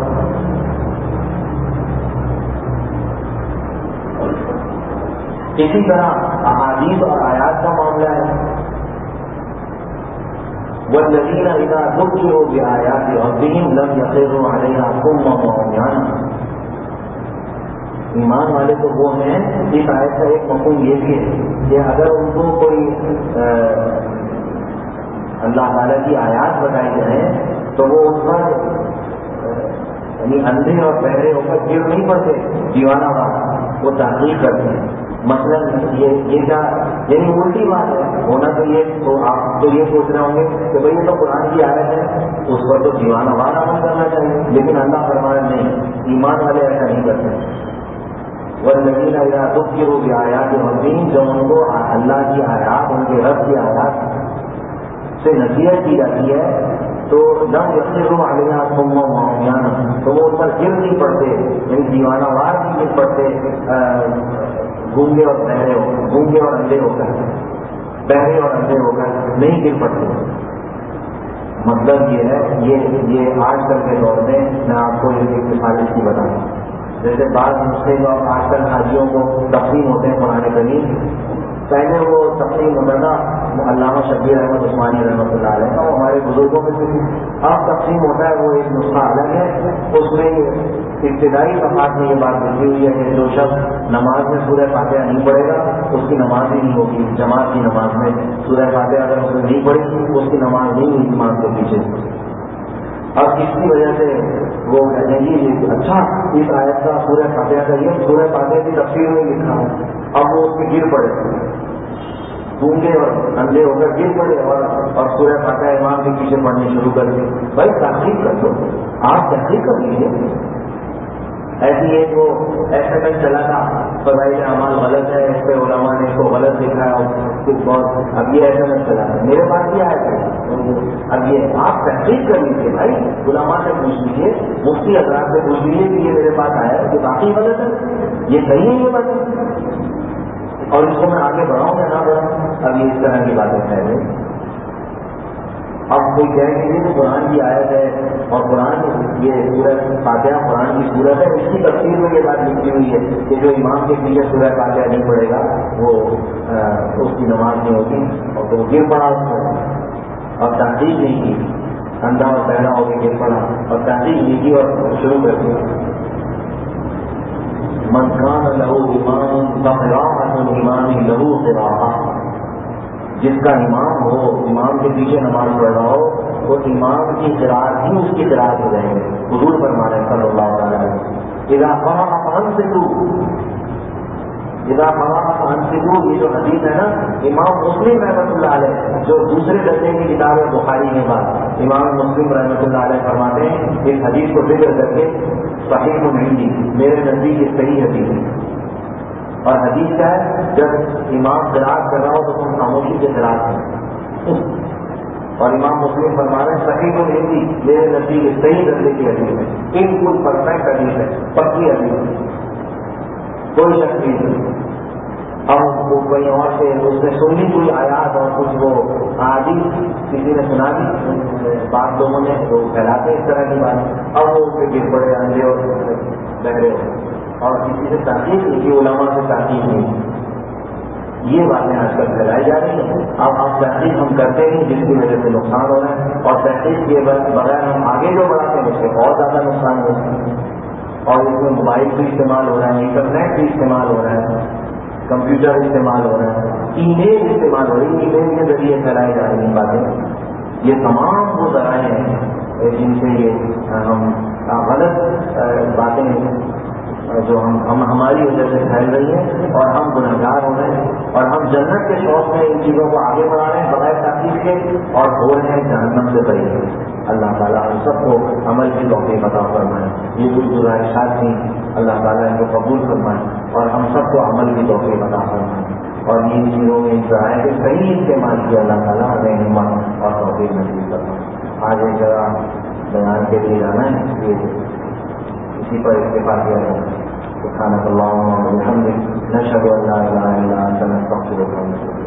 اسی طرح احادیث اور آیات کا معاملہ ہے. والذین اذا ذکروا بآیات ربہم لم یخروا علیہا صما وعمیانا. ایمان والے تو وہ ہیں. اس آیت کا ایک مفہوم یہ بھی ہے کہ اگر ان کو کوئی اللہ تعالیٰ کی آیات بتائی جائیں تو وہ اس پر یعنی اندھے اور بہرے ہو کر گر نہیں پڑتے دیوانہ بات. وہ تحقیق کرتے ہیں. مثلاً یہ کیا یعنی الٹی بات ہے. ہونا تو یہ تو آپ تو یہ سوچ رہے ہوں گے کہ بھائی یہ تو قرآن کی آیت ہے, اس پر تو دیوانہ وار عمل کرنا چاہیے. لیکن اللہ فرمایا نہیں, ایمان والے ایسا نہیں کرتے. والذین اذا ذکروا بآیات ربہم, جب ان کو اللہ کی آیات, ان کے رب کی آیات سے نصیحت کی جاتی ہے تو لم یخروا علیہا صما وعمیانا, تو وہ ان پر گر نہیں پڑتے, یعنی دیوانہ وار نہیں گر پڑتے گونگے اور بہرے ہو, گونگے اور اندھے ہو کر, بہرے اور اندھے ہو کر نہیں گر پڑتے. مطلب یہ ہے یہ آج کل کے دور میں میں آپ کو ایک مثال اس کی بتاؤں. جیسے بعض مسلم اور آج کل حاجیوں کو تقسیم ہوتے ہیں قرآن کریم. پہلے وہ تقسیم ہوتا تھا علامہ شبیر احمد عثمانی رحمۃ اللہ علیہ اور ہمارے بزرگوں میں سے. اب تقسیم ہوتا ہے وہ ایک نسخہ الگ ہے. اس میں ابتدائی صفحات میں یہ بات لکھی ہوئی ہے کہ جو شخص نماز میں سورہ فاتحہ نہیں پڑھے گا اس کی نماز ہی نہیں ہوگی. جماعت کی نماز میں سورہ فاتحہ اگر اس نے نہیں پڑھی اس کی نماز نہیں ہوئی امام کے پیچھے. اب اس کی وجہ سے وہ کہتے ہیں کہ اچھا اس آیت کا سورہ فاتحہ کا یہ سورہ فاتحہ کی تفسیر میں لکھا ہے. اب وہ اس میں گر پڑے, گونگے اور اندھے ہو کر گر پڑے اور سورہ فاتحہ امام کے پیچھے پڑھنے شروع کر دی. بھائی تحقیق کر دو, آپ تحقیق کر لیجیے. ایسی ایک وہ SMS چلا تھا فضائل اعمال غلط ہے, اس پہ علماء نے اس کو غلط لکھا ہے اور اب یہ SMS چلا تھا. میرے پاس کیا ہے اب یہ آپ تحقیق کر لیجیے. بھائی علماء سے پوچھ لیجیے, مفتی حضرات سے پوچھ لیجیے کہ یہ میرے پاس آیا ہے کہ باقی غلط ہے, یہ صحیح ہے یہ بات, اور اس کو میں آگے بڑھاؤں یا نہ بڑھاؤں. اب یہ اس طرح کی باتیں کہہ رہے ہیں. اب کوئی کہہ کہ یہ قرآن کی آیت ہے اور قرآن یہ سورہ فاتحہ قرآن کی صورت ہے, اس کی تفسیر میں یہ بات لکھی ہوئی ہے کہ جو امام کے پیچھے سورہ فاتحہ نہیں پڑے گا وہ اس کی نماز نہیں ہوگی, اور تو گر پڑا اس پر. اور تحقیق نہیں کی, اندھا اور بہرا ہو کے گر پڑا اور تحقیق نہیں کی اور شروع کر دیا. من کان لہو امام فقراءۃ الامام لہو قراءۃ. جس کا امام ہو, امام کے پیچھے نماز پڑھ رہا ہو, وہ امام کی قراءت ہی اس کی قراءت ہو جائیں گے. حضور فرما رہے ہیں صلی اللہ علیہ وسلم اذا قرأ فانصتوا, اذا قرأ فانصتوا. یہ جو حدیث ہے نا امام مسلم رحمۃ اللہ علیہ جو دوسرے درجے کی کتاب ہے بخاری کے بعد, امام مسلم رحمۃ اللہ علیہ فرماتے ہیں اس حدیث کو ذکر کر کے صحیح کو نہیں دی, میرے نزدیک یہ صحیح حدیث ہے. اور حدیث کیا ہے, جب امام قراءت کر رہا ہو تو تم خاموشی کے قراءت ہے. اور امام مسلم فرما رہے ہیں صحیح کو نہیں دی, میرے نزدیک صحیح درجے کی حدیث ہے, بالکل پرفیکٹ حدیث ہے, پکی حدیث ہے, کوئی شک نہیں. اب وہ کوئی اور سے اس نے سنی کوئی آیات اور کچھ وہ حدیث کسی نے سنا دی, بعض لوگوں نے تو پھیلاتے اس طرح کی بات. اب وہ اس کے گر پڑے اندھے اور بہرے ہو اور کسی سے تحقیق نہیں کی, علماء سے تحقیق نہیں کی. یہ باتیں آج کل پھیلائی جا رہی ہیں. اب آپ تحقیق ہم کرتے ہیں جس کی وجہ سے نقصان ہو رہا ہے, اور تحقیق کے بغیر ہم آگے جو بڑھاتے ہیں اس سے اور زیادہ نقصان ہو رہا ہے. اور اس میں موبائل بھی استعمال ہو رہا ہے, انٹرنیٹ بھی استعمال ہو رہا ہے, کمپیوٹر استعمال ہو رہا ہے, ای میل استعمال ہو رہی ہے. ای میل کے ذریعے پھیلائی جا رہی ہیں باتیں. یہ تمام وہ ذرائع ہیں جن سے یہ ہم غلط باتیں جو ہماری وجہ سے پھیل رہی ہیں اور ہم گنہگار ہو رہے ہیں اور ہم جنت کے شوق میں ان چیزوں کو آگے بڑھا رہے ہیں بغیر تحقیق کے اور ہو رہے ہیں جہنم سے بری۔ اللہ تعالیٰ ہم سب کو عمل کی توفیق عطا فرمائے۔ یہ کچھ گزارشات تھیں، اللہ تعالیٰ ان کو قبول فرمائے اور ہم سب کو عمل کی توفیق عطا فرمائے اور ان چیزوں میں ذرائع کے صحیح استعمال کیا اللہ تعالیٰ ہمیں ہمت اور توفیق نصیب فرمائے۔ آج ایک جگہ بیان کے لیے جانا ہے، اس لیے اسی پر اتفاق کیا ہے۔ سبحانك اللهم وبحمدك نشهد ان لا اله الا انت نستغفرك ونتوب اليك۔